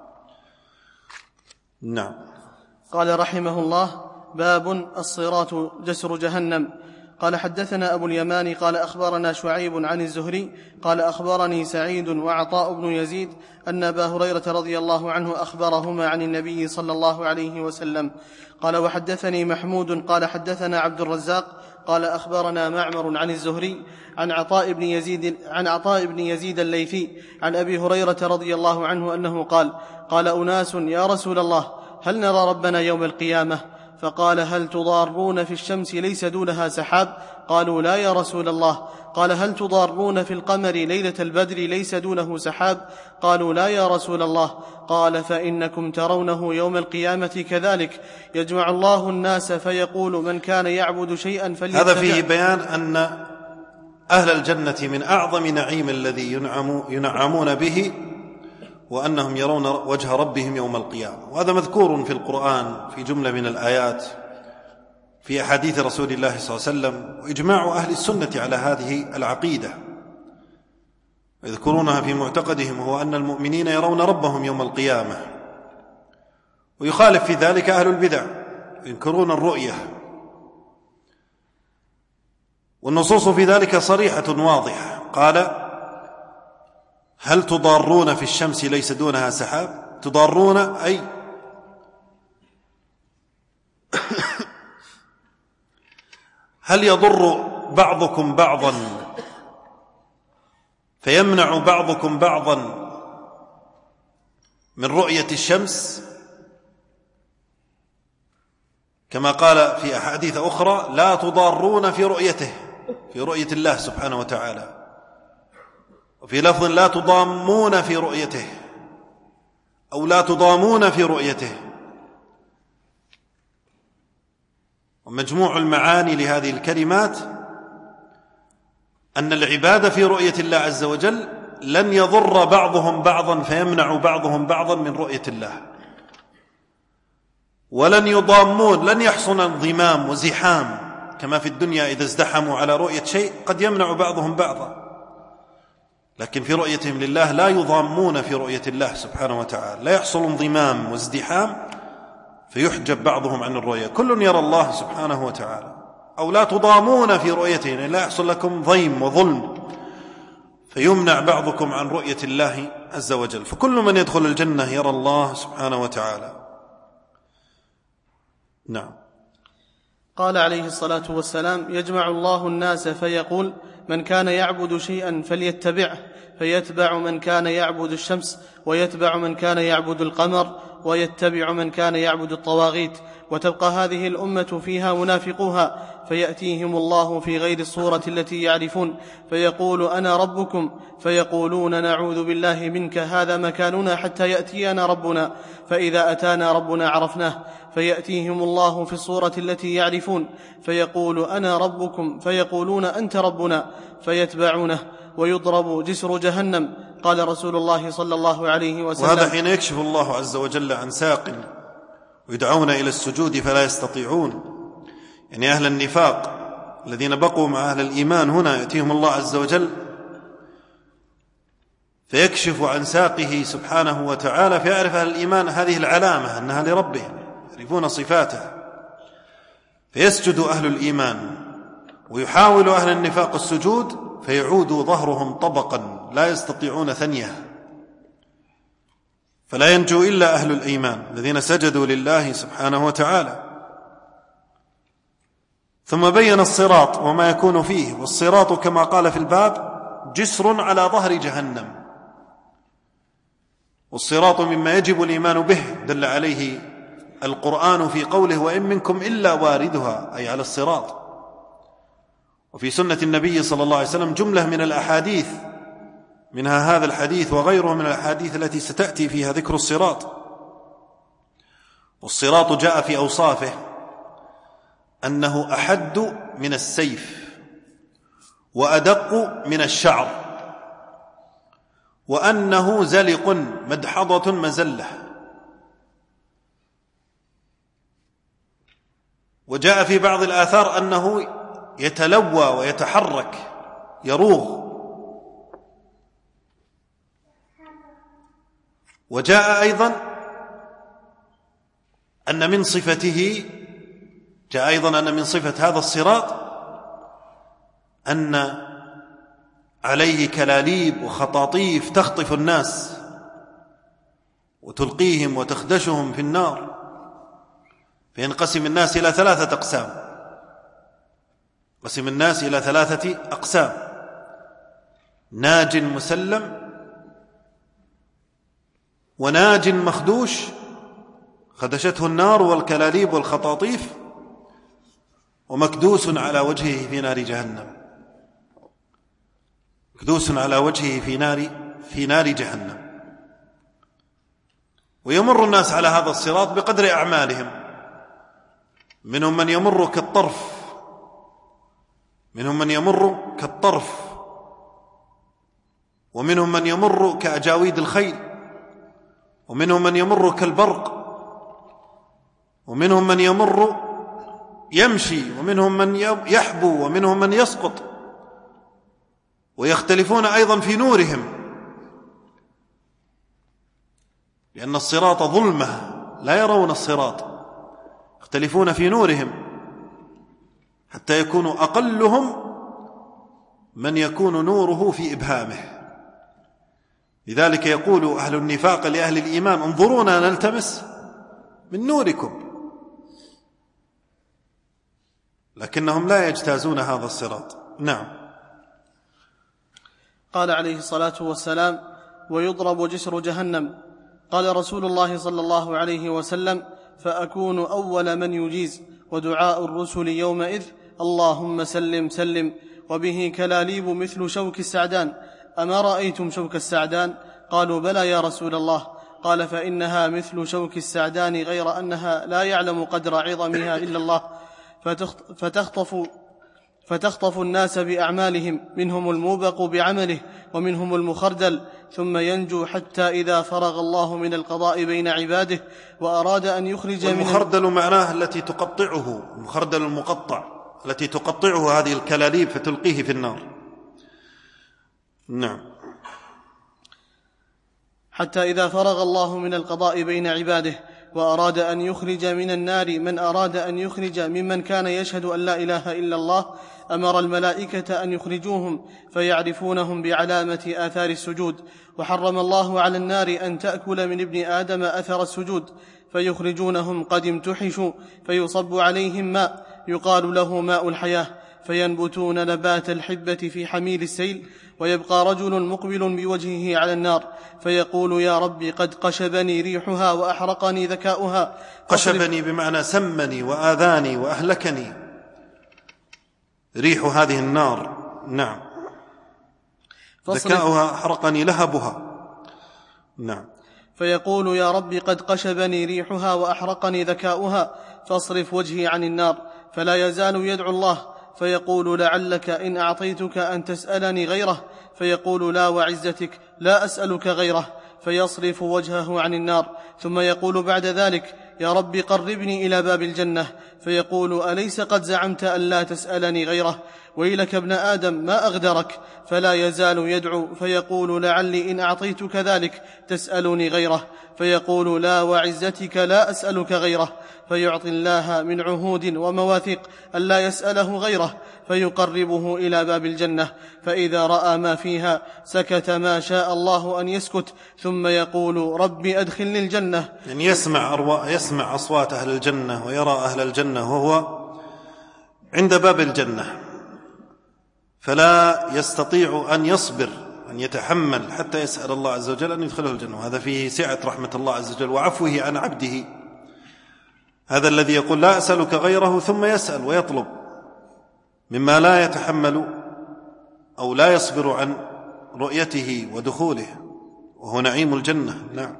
نعم. قال رحمه الله: باب الصراط جسر جهنم. قال حدثنا أبو اليمان قال أخبرنا شعيب عن الزهري قال أخبرني سعيد وعطاء بن يزيد أن أبا هريرة رضي الله عنه أخبرهما عن النبي صلى الله عليه وسلم. قال وحدثني محمود قال حدثنا عبد الرزاق قال أخبرنا معمر عن الزهري عن عطاء بن يزيد الليثي عن أبي هريرة رضي الله عنه أنه قال أناس يا رسول الله هل نرى ربنا يوم القيامة؟ فقال هل تضارون في الشمس ليس دونها سحاب؟ قالوا لا يا رسول الله. قال هل تضارون في القمر ليلة البدر ليس دونه سحاب؟ قالوا لا يا رسول الله. قال فإنكم ترونه يوم القيامة كذلك، يجمع الله الناس فيقول من كان يعبد شيئا فليتبع. هذا فيه بيان أن أهل الجنة من أعظم نعيم الذي ينعمون به وأنهم يرون وجه ربهم يوم القيامة، وهذا مذكور في القرآن في جملة من الآيات في أحاديث رسول الله صلى الله عليه وسلم، وإجماع أهل السنة على هذه العقيدة يذكرونها في معتقدهم، هو أن المؤمنين يرون ربهم يوم القيامة. ويخالف في ذلك أهل البدع ينكرون الرؤية، والنصوص في ذلك صريحة واضحة. قال هل تضارون في الشمس ليس دونها سحاب؟ تضارون أي هل يضر بعضكم بعضا فيمنع بعضكم بعضا من رؤية الشمس، كما قال في أحاديث أخرى لا تضارون في رؤيته، في رؤية الله سبحانه وتعالى، وفي لفظ لا تضامون في رؤيته أو لا تضامون في رؤيته. ومجموع المعاني لهذه الكلمات أن العباد في رؤية الله عز وجل لن يضر بعضهم بعضا فيمنع بعضهم بعضا من رؤية الله، ولن يضامون، لن يحصل انضمام وزحام كما في الدنيا إذا ازدحموا على رؤية شيء قد يمنع بعضهم بعضا، لكن في رؤيتهم لله لا يضامون في رؤية الله سبحانه وتعالى، لا يحصل انضمام وازدحام فيحجب بعضهم عن الرؤية، كل يرى الله سبحانه وتعالى. أو لا تضامون في رؤيته، يعني لا يحصل لكم ضيم وظلم فيمنع بعضكم عن رؤية الله عز وجل. فكل من يدخل الجنة يرى الله سبحانه وتعالى. نعم. قال عليه الصلاة والسلام يجمع الله الناس فيقول من كان يعبد شيئا فليتبعه، فيتبع من كان يعبد الشمس ويتبع من كان يعبد القمر ويتبع من كان يعبد الطواغيت، وتبقى هذه الأمة فيها منافقوها، فيأتيهم الله في غير الصورة التي يعرفون، فيقول أنا ربكم، فيقولون نعوذ بالله منك، هذا مكاننا حتى يأتينا ربنا، فإذا أتانا ربنا عرفناه، فيأتيهم الله في الصورة التي يعرفون، فيقول أنا ربكم، فيقولون أنت ربنا، فيتبعونه، ويضرب جسر جهنم. قال رسول الله صلى الله عليه وسلم. وهذا حين يكشف الله عز وجل عن ساق ويدعون إلى السجود فلا يستطيعون، يعني أهل النفاق الذين بقوا مع أهل الإيمان هنا يأتيهم الله عز وجل فيكشف عن ساقه سبحانه وتعالى، فيعرف أهل الإيمان هذه العلامة أنها لربهم، يعرفون صفاته، فيسجد أهل الإيمان، ويحاول أهل النفاق السجود فيعود ظهرهم طبقا لا يستطيعون ثنيه، فلا ينجو إلا أهل الإيمان الذين سجدوا لله سبحانه وتعالى. ثم بين الصراط وما يكون فيه، والصراط كما قال في الباب جسر على ظهر جهنم، والصراط مما يجب الإيمان به، دل عليه القرآن في قوله وإن منكم إلا واردها، أي على الصراط. وفي سنة النبي صلى الله عليه وسلم جملة من الأحاديث، منها هذا الحديث وغيره من الأحاديث التي ستأتي فيها ذكر الصراط. والصراط جاء في أوصافه أنه أحد من السيف، وأدق من الشعر، وأنه زلق مدحضة مزلة. وجاء في بعض الآثار أنه يتلوى ويتحرك يروغ. وجاء أيضا أن من صفته أن من صفة هذا الصراط أن عليه كلاليب وخطاطيف تخطف الناس وتلقيهم وتخدشهم في النار، فينقسم الناس إلى ثلاثة أقسام، قسم الناس إلى ثلاثة أقسام: ناج مسلم، وناج مخدوش خدشته النار والكلاليب والخطاطيف، ومكدوس على وجهه في نار جهنم، مكدوس على وجهه في نار جهنم. ويمر الناس على هذا الصراط بقدر أعمالهم، منهم من يمر كالطرف، ومنهم من يمر كأجاويد الخيل، ومنهم من يمر كالبرق، ومنهم من يمر يمشي، ومنهم من يحبو، ومنهم من يسقط. ويختلفون أيضا في نورهم، لأن الصراط ظلمة لا يرون الصراط، يختلفون في نورهم حتى يكون أقلهم من يكون نوره في إبهامه. لذلك يقول أهل النفاق لأهل الإيمان انظرونا نلتمس من نوركم، لكنهم لا يجتازون هذا الصراط. نعم. قال عليه الصلاة والسلام: ويضرب جسر جهنم. قال رسول الله صلى الله عليه وسلم: فأكون أول من يجيز. ودعاء الرسل يومئذ: اللهم سلم سلم. وبه كلاليب مثل شوك السعدان. أما رأيتم شوك السعدان؟ قالوا: بلى يا رسول الله. قال: فإنها مثل شوك السعدان، غير أنها لا يعلم قدر عظمها إلا الله، فتخطف الناس بأعمالهم، منهم الموبق بعمله، ومنهم المخردل، ثم ينجو حتى إذا فرغ الله من القضاء بين عباده وأراد أن يخرج من المخردل معناه التي تقطعه، المخردل المقطع التي تقطعه هذه الكلاليب فتلقيه في النار. نعم. حتى إذا فرغ الله من القضاء بين عباده وأراد أن يخرج من النار من أراد أن يخرج ممن كان يشهد أن لا إله إلا الله، أمر الملائكة أن يخرجوهم فيعرفونهم بعلامة آثار السجود. وحرم الله على النار أن تأكل من ابن آدم أثر السجود، فيخرجونهم قد امتحشوا، فيصب عليهم ماء يقال له ماء الحياة، فينبتون نبات الحبة في حميل السيل، ويبقى رجل مقبل بوجهه على النار فيقول يا ربي قد قشبني ريحها وأحرقني ذكاؤها. قشبني بمعنى سمني وآذاني وأهلكني ريح هذه النار. نعم. ذكاؤها أحرقني لهبها. نعم. فيقول يا ربي قد قشبني ريحها وأحرقني ذكاؤها فاصرف وجهي عن النار، فلا يزال يدعو الله فيقول لعلك إن أعطيتك أن تسألني غيره، فيقول لا وعزتك لا أسألك غيره، فيصرف وجهه عن النار. ثم يقول بعد ذلك يا رب قربني إلى باب الجنة، فيقول أليس قد زعمت أن لا تسألني غيره؟ ويلك ابن آدم ما أغدرك. فلا يزال يدعو فيقول لعلي إن أعطيتك ذلك تسألني غيره، فيقول لا وعزتك لا أسألك غيره، فيعطي الله من عهود ومواثيق ألا يسأله غيره، فيقربه إلى باب الجنة، فإذا رأى ما فيها سكت ما شاء الله أن يسكت، ثم يقول ربي أدخلني الجنة. يعني يسمع أصوات أهل الجنة ويرى أهل الجنة وهو عند باب الجنة، فلا يستطيع أن يصبر أن يتحمل حتى يسأل الله عز وجل أن يدخله الجنة. وهذا فيه سعة رحمة الله عز وجل وعفوه عن عبده. هذا الذي يقول لا أسألك غيره ثم يسأل ويطلب مما لا يتحمل أو لا يصبر عن رؤيته ودخوله، وهو نعيم الجنة. نعم.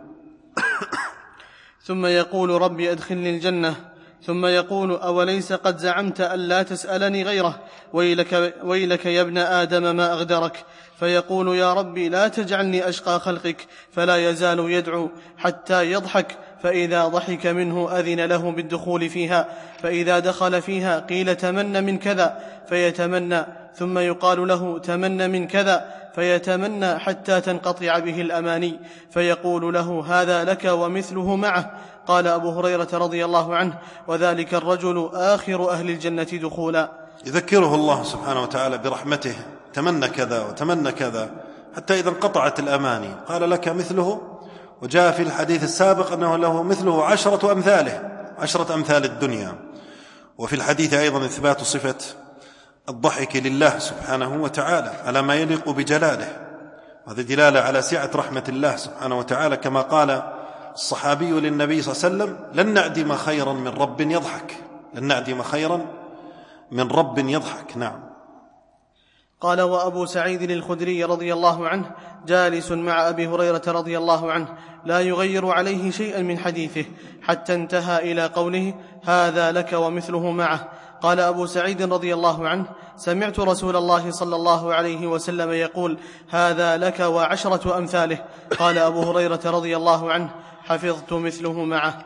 ثم يقول ربي أدخلني الجنة، ثم يقول أوليس قد زعمت أن لا تسألني غيره؟ ويلك يا ابن آدم ما أغدرك. فيقول يا ربي لا تجعلني أشقى خلقك. فلا يزال يدعو حتى يضحك، فإذا ضحك منه أذن له بالدخول فيها، فإذا دخل فيها قيل تمن من كذا فيتمنى، ثم يقال له تمن من كذا فيتمنى حتى تنقطع به الأماني، فيقول له هذا لك ومثله معه. قال أبو هريرة رضي الله عنه وذلك الرجل آخر أهل الجنة دخولا. يذكره الله سبحانه وتعالى برحمته، تمنى كذا وتمنى كذا حتى إذا انقطعت الأماني قال لك مثله. وجاء في الحديث السابق أنه له مثله 10 أمثاله، 10 أمثال الدنيا. وفي الحديث أيضا إثبات صفة الضحك لله سبحانه وتعالى على ما يليق بجلاله، وهذا دلالة على سعة رحمة الله سبحانه وتعالى، كما قال الصحابي للنبي صلى الله عليه وسلم لن نعدم خيرا من رب يضحك، لن نعدم خيرا من رب يضحك. نعم. قال وأبو سعيد الخدري رضي الله عنه جالس مع أبي هريرة رضي الله عنه لا يغير عليه شيئا من حديثه حتى انتهى إلى قوله هذا لك ومثله معه. قال أبو سعيد رضي الله عنه سمعت رسول الله صلى الله عليه وسلم يقول هذا لك و10 أمثاله. قال أبو هريرة رضي الله عنه حفظت مثله معه.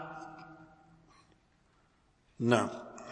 نعم.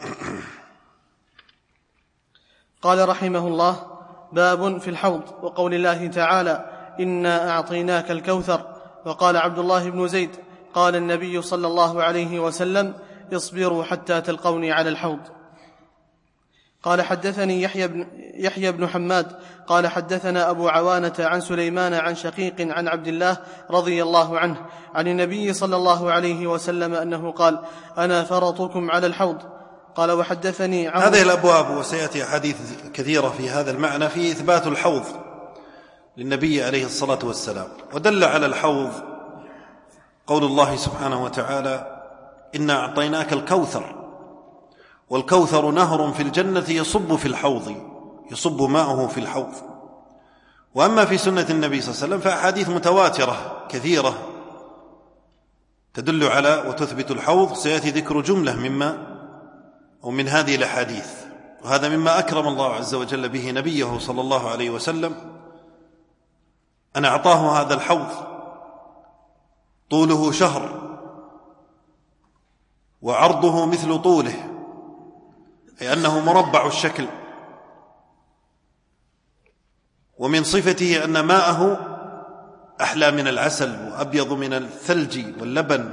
قال رحمه الله باب في الحوض وقول الله تعالى إنا أعطيناك الكوثر. وقال عبد الله بن زيد قال النبي صلى الله عليه وسلم اصبروا حتى تلقوني على الحوض. قال حدثني يحيى بن حماد قال حدثنا أبو عوانة عن سليمان عن شقيق عن عبد الله رضي الله عنه عن النبي صلى الله عليه وسلم أنه قال أنا فرطكم على الحوض. قال وحدثني هذه الأبواب وسيأتي حديث كثيرة في هذا المعنى في إثبات الحوض للنبي عليه الصلاة والسلام. ودل على الحوض قول الله سبحانه وتعالى إنا أعطيناك الكوثر، والكوثر نهر في الجنة يصب في الحوض، يصب ماءه في الحوض. وأما في سنة النبي صلى الله عليه وسلم فأحاديث متواترة كثيرة تدل على وتثبت الحوض، سيأتي ذكر جملة من هذه الأحاديث. وهذا مما أكرم الله عز وجل به نبيه صلى الله عليه وسلم أن أعطاه هذا الحوض طوله شهر وعرضه مثل طوله، أي أنه مربع الشكل. ومن صفته أن ماءه أحلى من العسل وأبيض من الثلج واللبن،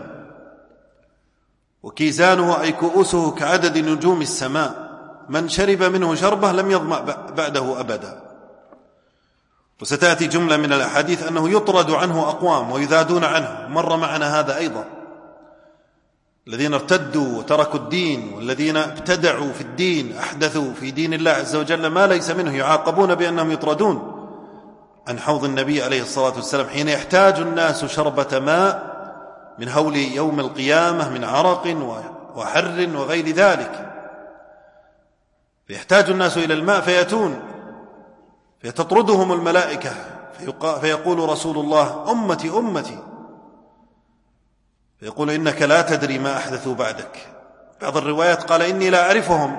وكيزانه أي كؤوسه كعدد نجوم السماء، من شرب منه شربة لم يظمأ بعده أبدا. وستأتي جملة من الأحاديث أنه يطرد عنه أقوام ويذادون عنه، مر معنا هذا أيضا، الذين ارتدوا وتركوا الدين والذين ابتدعوا في الدين أحدثوا في دين الله عز وجل ما ليس منه يعاقبون بأنهم يطردون عن حوض النبي عليه الصلاة والسلام حين يحتاج الناس شربة ماء من هول يوم القيامة من عرق وحر وغير ذلك، فيحتاج الناس إلى الماء فيأتون فيتطردهم الملائكة فيقول رسول الله: أمتي أمتي، فيقول: إنك لا تدري ما أحدثوا بعدك. بعض الروايات قال: إني لا أعرفهم،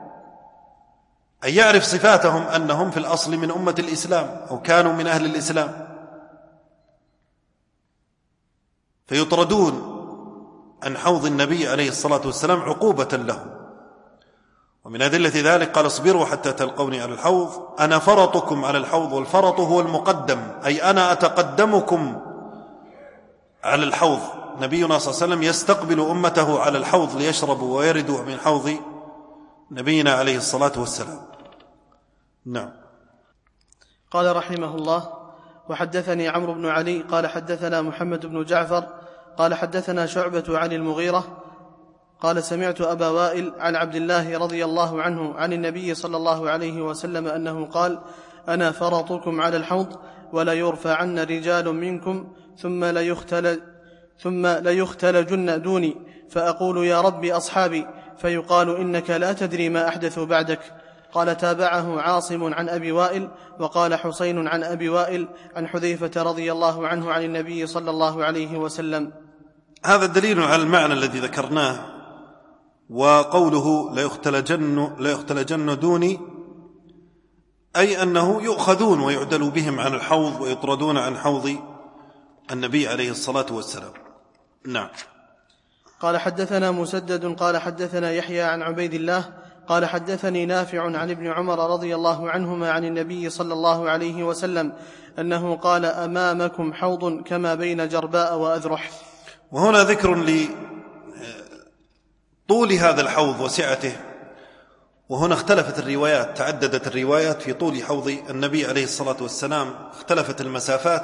أي يعرف صفاتهم أنهم في الأصل من أمة الإسلام أو كانوا من أهل الإسلام، فيطردون عن حوض النبي عليه الصلاة والسلام عقوبة لهم. ومن أدلة ذلك قال: اصبروا حتى تلقوني على الحوض، أنا فرطكم على الحوض، والفرط هو المقدم، أي أنا أتقدمكم على الحوض. نبينا صلى الله عليه وسلم يستقبل أمته على الحوض ليشربوا ويردوا من حوض نبينا عليه الصلاة والسلام. نعم. قال رحمه الله: وحدثني عمرو بن علي قال حدثنا محمد بن جعفر قال حدثنا شعبة عن المغيرة قال سمعت أبا وائل عن عبد الله رضي الله عنه عن النبي صلى الله عليه وسلم أنه قال: أنا فرطكم على الحوض ولا يرفعن رجال منكم ثم ليختلجن دوني، فأقول: يا ربي أصحابي، فيقال: إنك لا تدري ما أحدثوا بعدك. قال: تابعه عاصم عن أبي وائل، وقال حسين عن أبي وائل عن حذيفة رضي الله عنه عن النبي صلى الله عليه وسلم. هذا دليل على المعنى الذي ذكرناه. وقوله لا يختلجن دوني أي أنه يؤخذون ويعدل بهم عن الحوض ويطردون عن حوض النبي عليه الصلاة والسلام. نعم. قال حدثنا مسدد قال حدثنا يحيى عن عبيد الله قال حدثني نافع عن ابن عمر رضي الله عنهما عن النبي صلى الله عليه وسلم أنه قال: أمامكم حوض كما بين جرباء وأذرح. وهنا ذكر لطول هذا الحوض وسعته، وهنا اختلفت الروايات، تعددت الروايات في طول حوض النبي عليه الصلاة والسلام، اختلفت المسافات،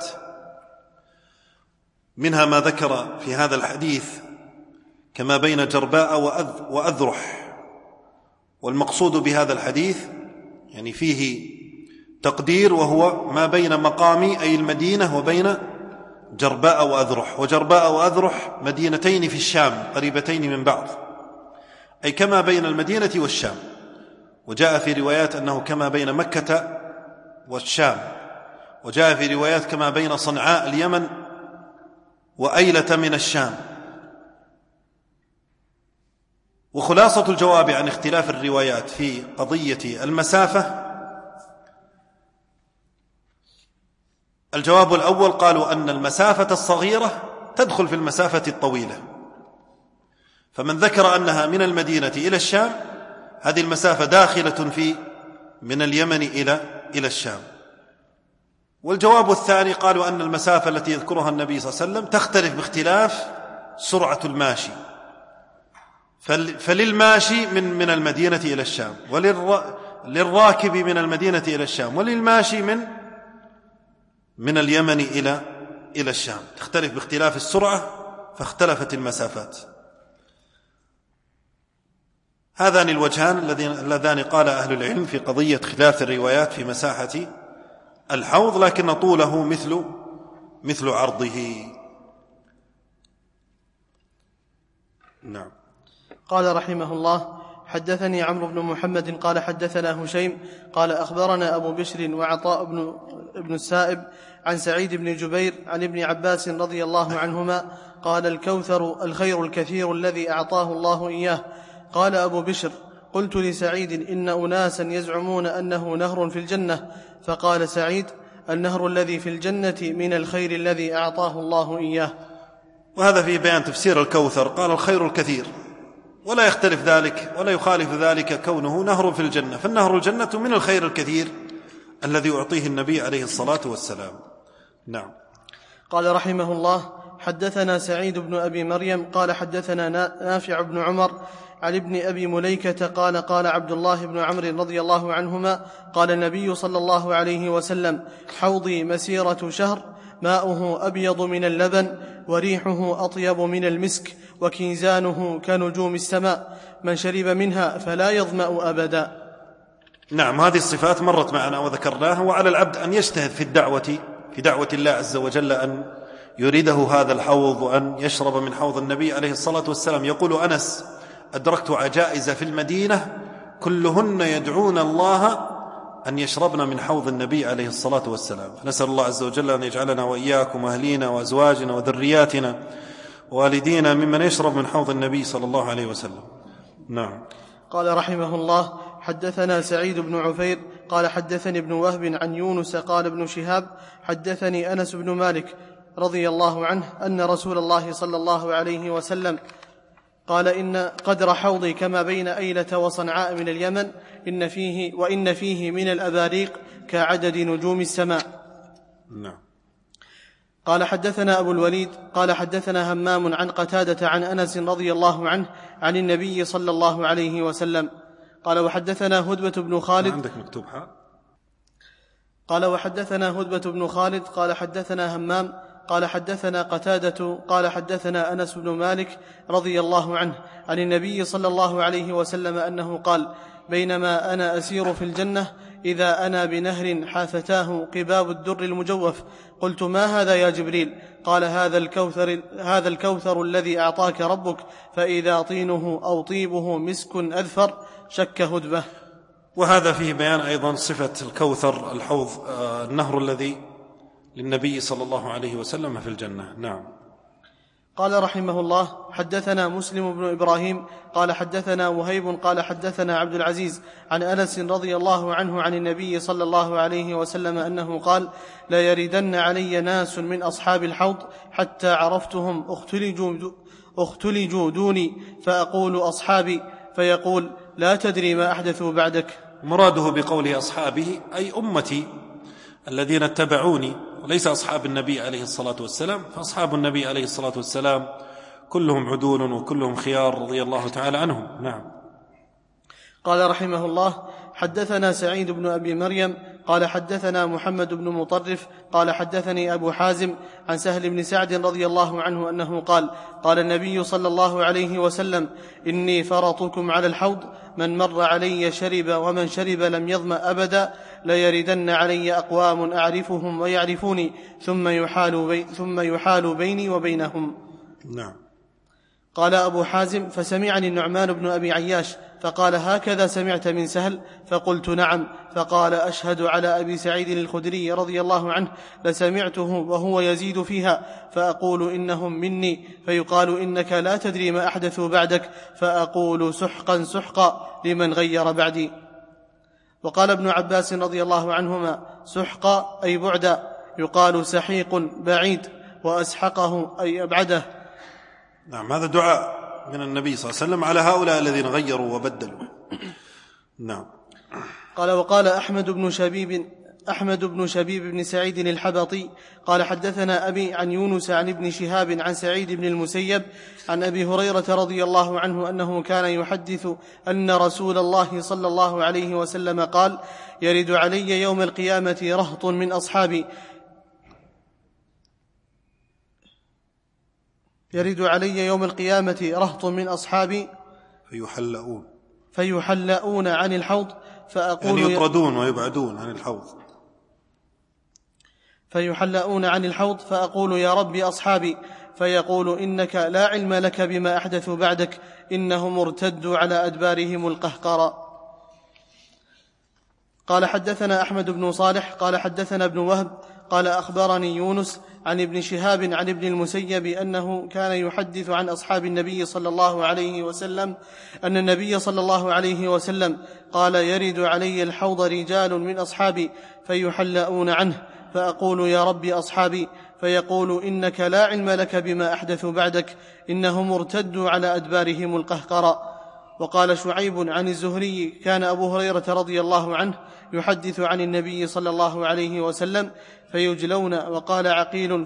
منها ما ذكر في هذا الحديث كما بين جرباء وأذرح. والمقصود بهذا الحديث يعني فيه تقدير، وهو ما بين مقامي أي المدينة وبين جرباء وأذرح. وجرباء وأذرح مدينتين في الشام قريبتين من بعض، أي كما بين المدينة والشام. وجاء في روايات أنه كما بين مكة والشام، وجاء في روايات كما بين صنعاء اليمن وأيلة من الشام. وخلاصة الجواب عن اختلاف الروايات في قضية المسافة، الجواب الأول قالوا أن المسافة الصغيرة تدخل في المسافة الطويلة، فمن ذكر أنها من المدينة إلى الشام هذه المسافة داخلة في من اليمن إلى الشام. والجواب الثاني قالوا أن المسافة التي يذكرها النبي صلى الله عليه وسلم تختلف باختلاف سرعة الماشي، فللماشي من المدينة إلى الشام، وللراكب من المدينة إلى الشام، وللماشي من اليمن إلى الشام، تختلف باختلاف السرعة، فاختلفت المسافات. هذان الوجهان اللذان قال أهل العلم في قضية خلاف الروايات في مساحة الحوض، لكن طوله مثل عرضه. نعم. قال رحمه الله: حدثني عمرو بن محمد قال حدثنا هشيم قال أخبرنا أبو بشر وعطاء بن السائب عن سعيد بن جبير عن ابن عباس رضي الله عنهما قال: الكوثر الخير الكثير الذي أعطاه الله إياه. قال أبو بشر: قلت لسعيد: إن أناسا يزعمون أنه نهر في الجنة. فقال سعيد: النهر الذي في الجنة من الخير الذي أعطاه الله إياه. وهذا في بيان تفسير الكوثر، قال الخير الكثير، ولا يختلف ذلك ولا يخالف ذلك كونه نهر في الجنة، فالنهر الجنة من الخير الكثير الذي يعطيه النبي عليه الصلاة والسلام. نعم. قال رحمه الله: حدثنا سعيد بن أبي مريم قال حدثنا نافع بن عمر عن ابن أبي مليكة قال: قال عبد الله بن عمرو رضي الله عنهما: قال النبي صلى الله عليه وسلم: حوضي مسيرة شهر، ماؤه أبيض من اللبن، وريحه أطيب من المسك، وكنزانه كنجوم السماء، من شرب منها فلا يظمأ أبدا. نعم، هذه الصفات مرت معنا وذكرناها. وعلى العبد أن يجتهد في دعوة الله عز وجل أن يريده هذا الحوض وأن يشرب من حوض النبي عليه الصلاة والسلام. يقول أنس: أدركت عجائز في المدينة كلهن يدعون الله أن يشربنا من حوض النبي عليه الصلاة والسلام. نسأل الله عز وجل أن يجعلنا وإياكم وأهلينا وأزواجنا وذرياتنا ووالدينا ممن يشرب من حوض النبي صلى الله عليه وسلم. نعم. قال رحمه الله: حدثنا سعيد بن عفير قال حدثني ابن وهب عن يونس قال ابن شهاب حدثني أنس بن مالك رضي الله عنه أن رسول الله صلى الله عليه وسلم قال: إن قدر حوضي كما بين أيلة وصنعاء من اليمن، وإن فيه من الأباريق كعدد نجوم السماء. نعم. قال حدثنا أبو الوليد قال حدثنا همام عن قتادة عن أنس رضي الله عنه عن النبي صلى الله عليه وسلم قال: وحدثنا هدبة بن خالد. عندك مكتوب حاء؟ قال: وحدثنا هدبة بن خالد قال حدثنا همام قال حدثنا قتادة قال حدثنا أنس بن مالك رضي الله عنه عن النبي صلى الله عليه وسلم أنه قال: بينما أنا أسير في الجنة إذا أنا بنهر حافتاه قباب الدر المجوف، قلت: ما هذا يا جبريل؟ قال: هذا الكوثر الذي أعطاك ربك، فإذا طينه أو طيبه مسك أذفر. شك هدبة. وهذا فيه بيان أيضا صفة الكوثر، الحوض، النهر الذي للنبي صلى الله عليه وسلم في الجنة. نعم. قال رحمه الله: حدثنا مسلم بن إبراهيم قال حدثنا وهيب قال حدثنا عبد العزيز عن أنس رضي الله عنه عن النبي صلى الله عليه وسلم أنه قال: لا يردن علي ناس من أصحاب الحوض حتى عرفتهم اختلجوا دوني، فأقول: أصحابي، فيقول: لا تدري ما أحدثوا بعدك. مراده بقوله أصحابه أي أمتي الذين اتبعوني، وليس أصحاب النبي عليه الصلاة والسلام، فأصحاب النبي عليه الصلاة والسلام كلهم عدول وكلهم خيار رضي الله تعالى عنهم. نعم. قال رحمه الله: حدثنا سعيد بن أبي مريم قال حدثنا محمد بن مطرف قال حدثني أبو حازم عن سهل بن سعد رضي الله عنه أنه قال: قال النبي صلى الله عليه وسلم: إني فرطكم على الحوض، من مر علي شرب، ومن شرب لم يظمأ أبدا. ليردن علي أقوام أعرفهم ويعرفوني، ثم يحال بيني وبينهم. نعم. قال أبو حازم: فسمعني النعمان بن أبي عياش فقال: هكذا سمعت من سهل؟ فقلت: نعم. فقال: أشهد على أبي سعيد الخدري رضي الله عنه لسمعته وهو يزيد فيها، فأقول: إنهم مني، فيقال: إنك لا تدري ما أحدثوا بعدك، فأقول: سحقا سحقا لمن غير بعدي. وقال ابن عباس رضي الله عنهما: سحقا أي بعدا، يقال سحيق بعيد، وأسحقه أي أبعده. نعم. هذا دعاء من النبي صلى الله عليه وسلم على هؤلاء الذين غيروا وبدلوا. نعم. قال: وقال أحمد بن شبيب بن سعيد الحبطي قال حدثنا أبي عن يونس عن ابن شهاب عن سعيد بن المسيب عن أبي هريرة رضي الله عنه أنه كان يحدث أن رسول الله صلى الله عليه وسلم قال: يرد علي يوم القيامة رهط من أصحابي فيحلؤون عن الحوض، فأقول يعني يطردون ويبعدون عن الحوض. فيحلؤون عن الحوض، فأقول: يا ربي، أصحابي. فيقول: إنك لا علم لك بما أحدثوا بعدك، إنهم ارتدوا على أدبارهم القهقرى. قال حدثنا أحمد بن صالح قال حدثنا ابن وهب قال أخبرني يونس عن ابن شهاب عن ابن المسيب أنه كان يحدث عن أصحاب النبي صلى الله عليه وسلم أن النبي صلى الله عليه وسلم قال: يرد علي الحوض رجال من أصحابي فيحلؤون عنه، فأقول: يا ربي، أصحابي. فيقول: إنك لا علم لك بما أحدثوا بعدك، إنهم ارتدوا على أدبارهم القهقرى. وقال شعيب عن الزهري: كان أبو هريرة رضي الله عنه يحدث عن النبي صلى الله عليه وسلم فيجلون. وقال عقيل: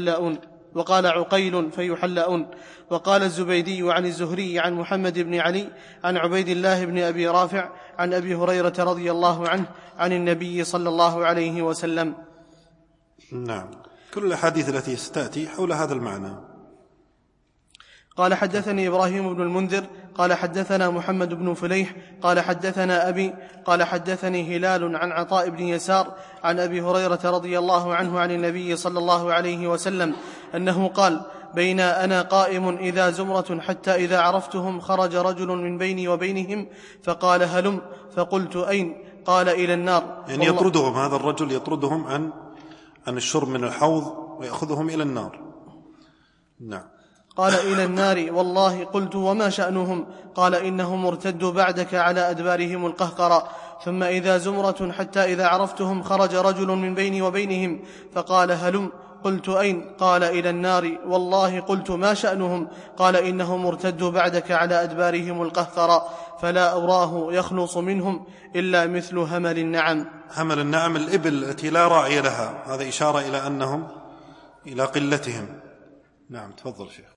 فيحلؤون. وقال الزبيدي عن الزهري عن محمد بن علي عن عبيد الله بن أبي رافع عن أبي هريرة رضي الله عنه عن النبي صلى الله عليه وسلم. نعم. كل الأحاديث التي ستأتي حول هذا المعنى. قال حدثني إبراهيم بن المنذر قال حدثنا محمد بن فليح قال حدثنا أبي قال حدثني هلال عن عطاء بن يسار عن أبي هريرة رضي الله عنه عن النبي صلى الله عليه وسلم أنه قال: بين أنا قائم إذا زمرة حتى إذا عرفتهم خرج رجل من بيني وبينهم فقال: هلم. فقلت: أين؟ قال: إلى النار. يعني يطردهم، هذا الرجل يطردهم عن الشرب من الحوض ويأخذهم إلى النار. نعم. قال: إلى النار والله. قلت: وما شأنهم؟ قال: إنهم ارتدوا بعدك على أدبارهم القهقرى. ثم إذا زمرة حتى إذا عرفتهم خرج رجل من بيني وبينهم فقال: هلم. قلت: أين؟ قال: إلى النار والله. قلت: ما شأنهم؟ قال: إنهم ارتدوا بعدك على أدبارهم القهقرى فلا أراه يخلص منهم إلا مثل همل النعم. همل النعم الإبل التي لا راعي لها، هذا إشارة إلى أنهم إلى قلتهم. نعم، تفضل شيخ.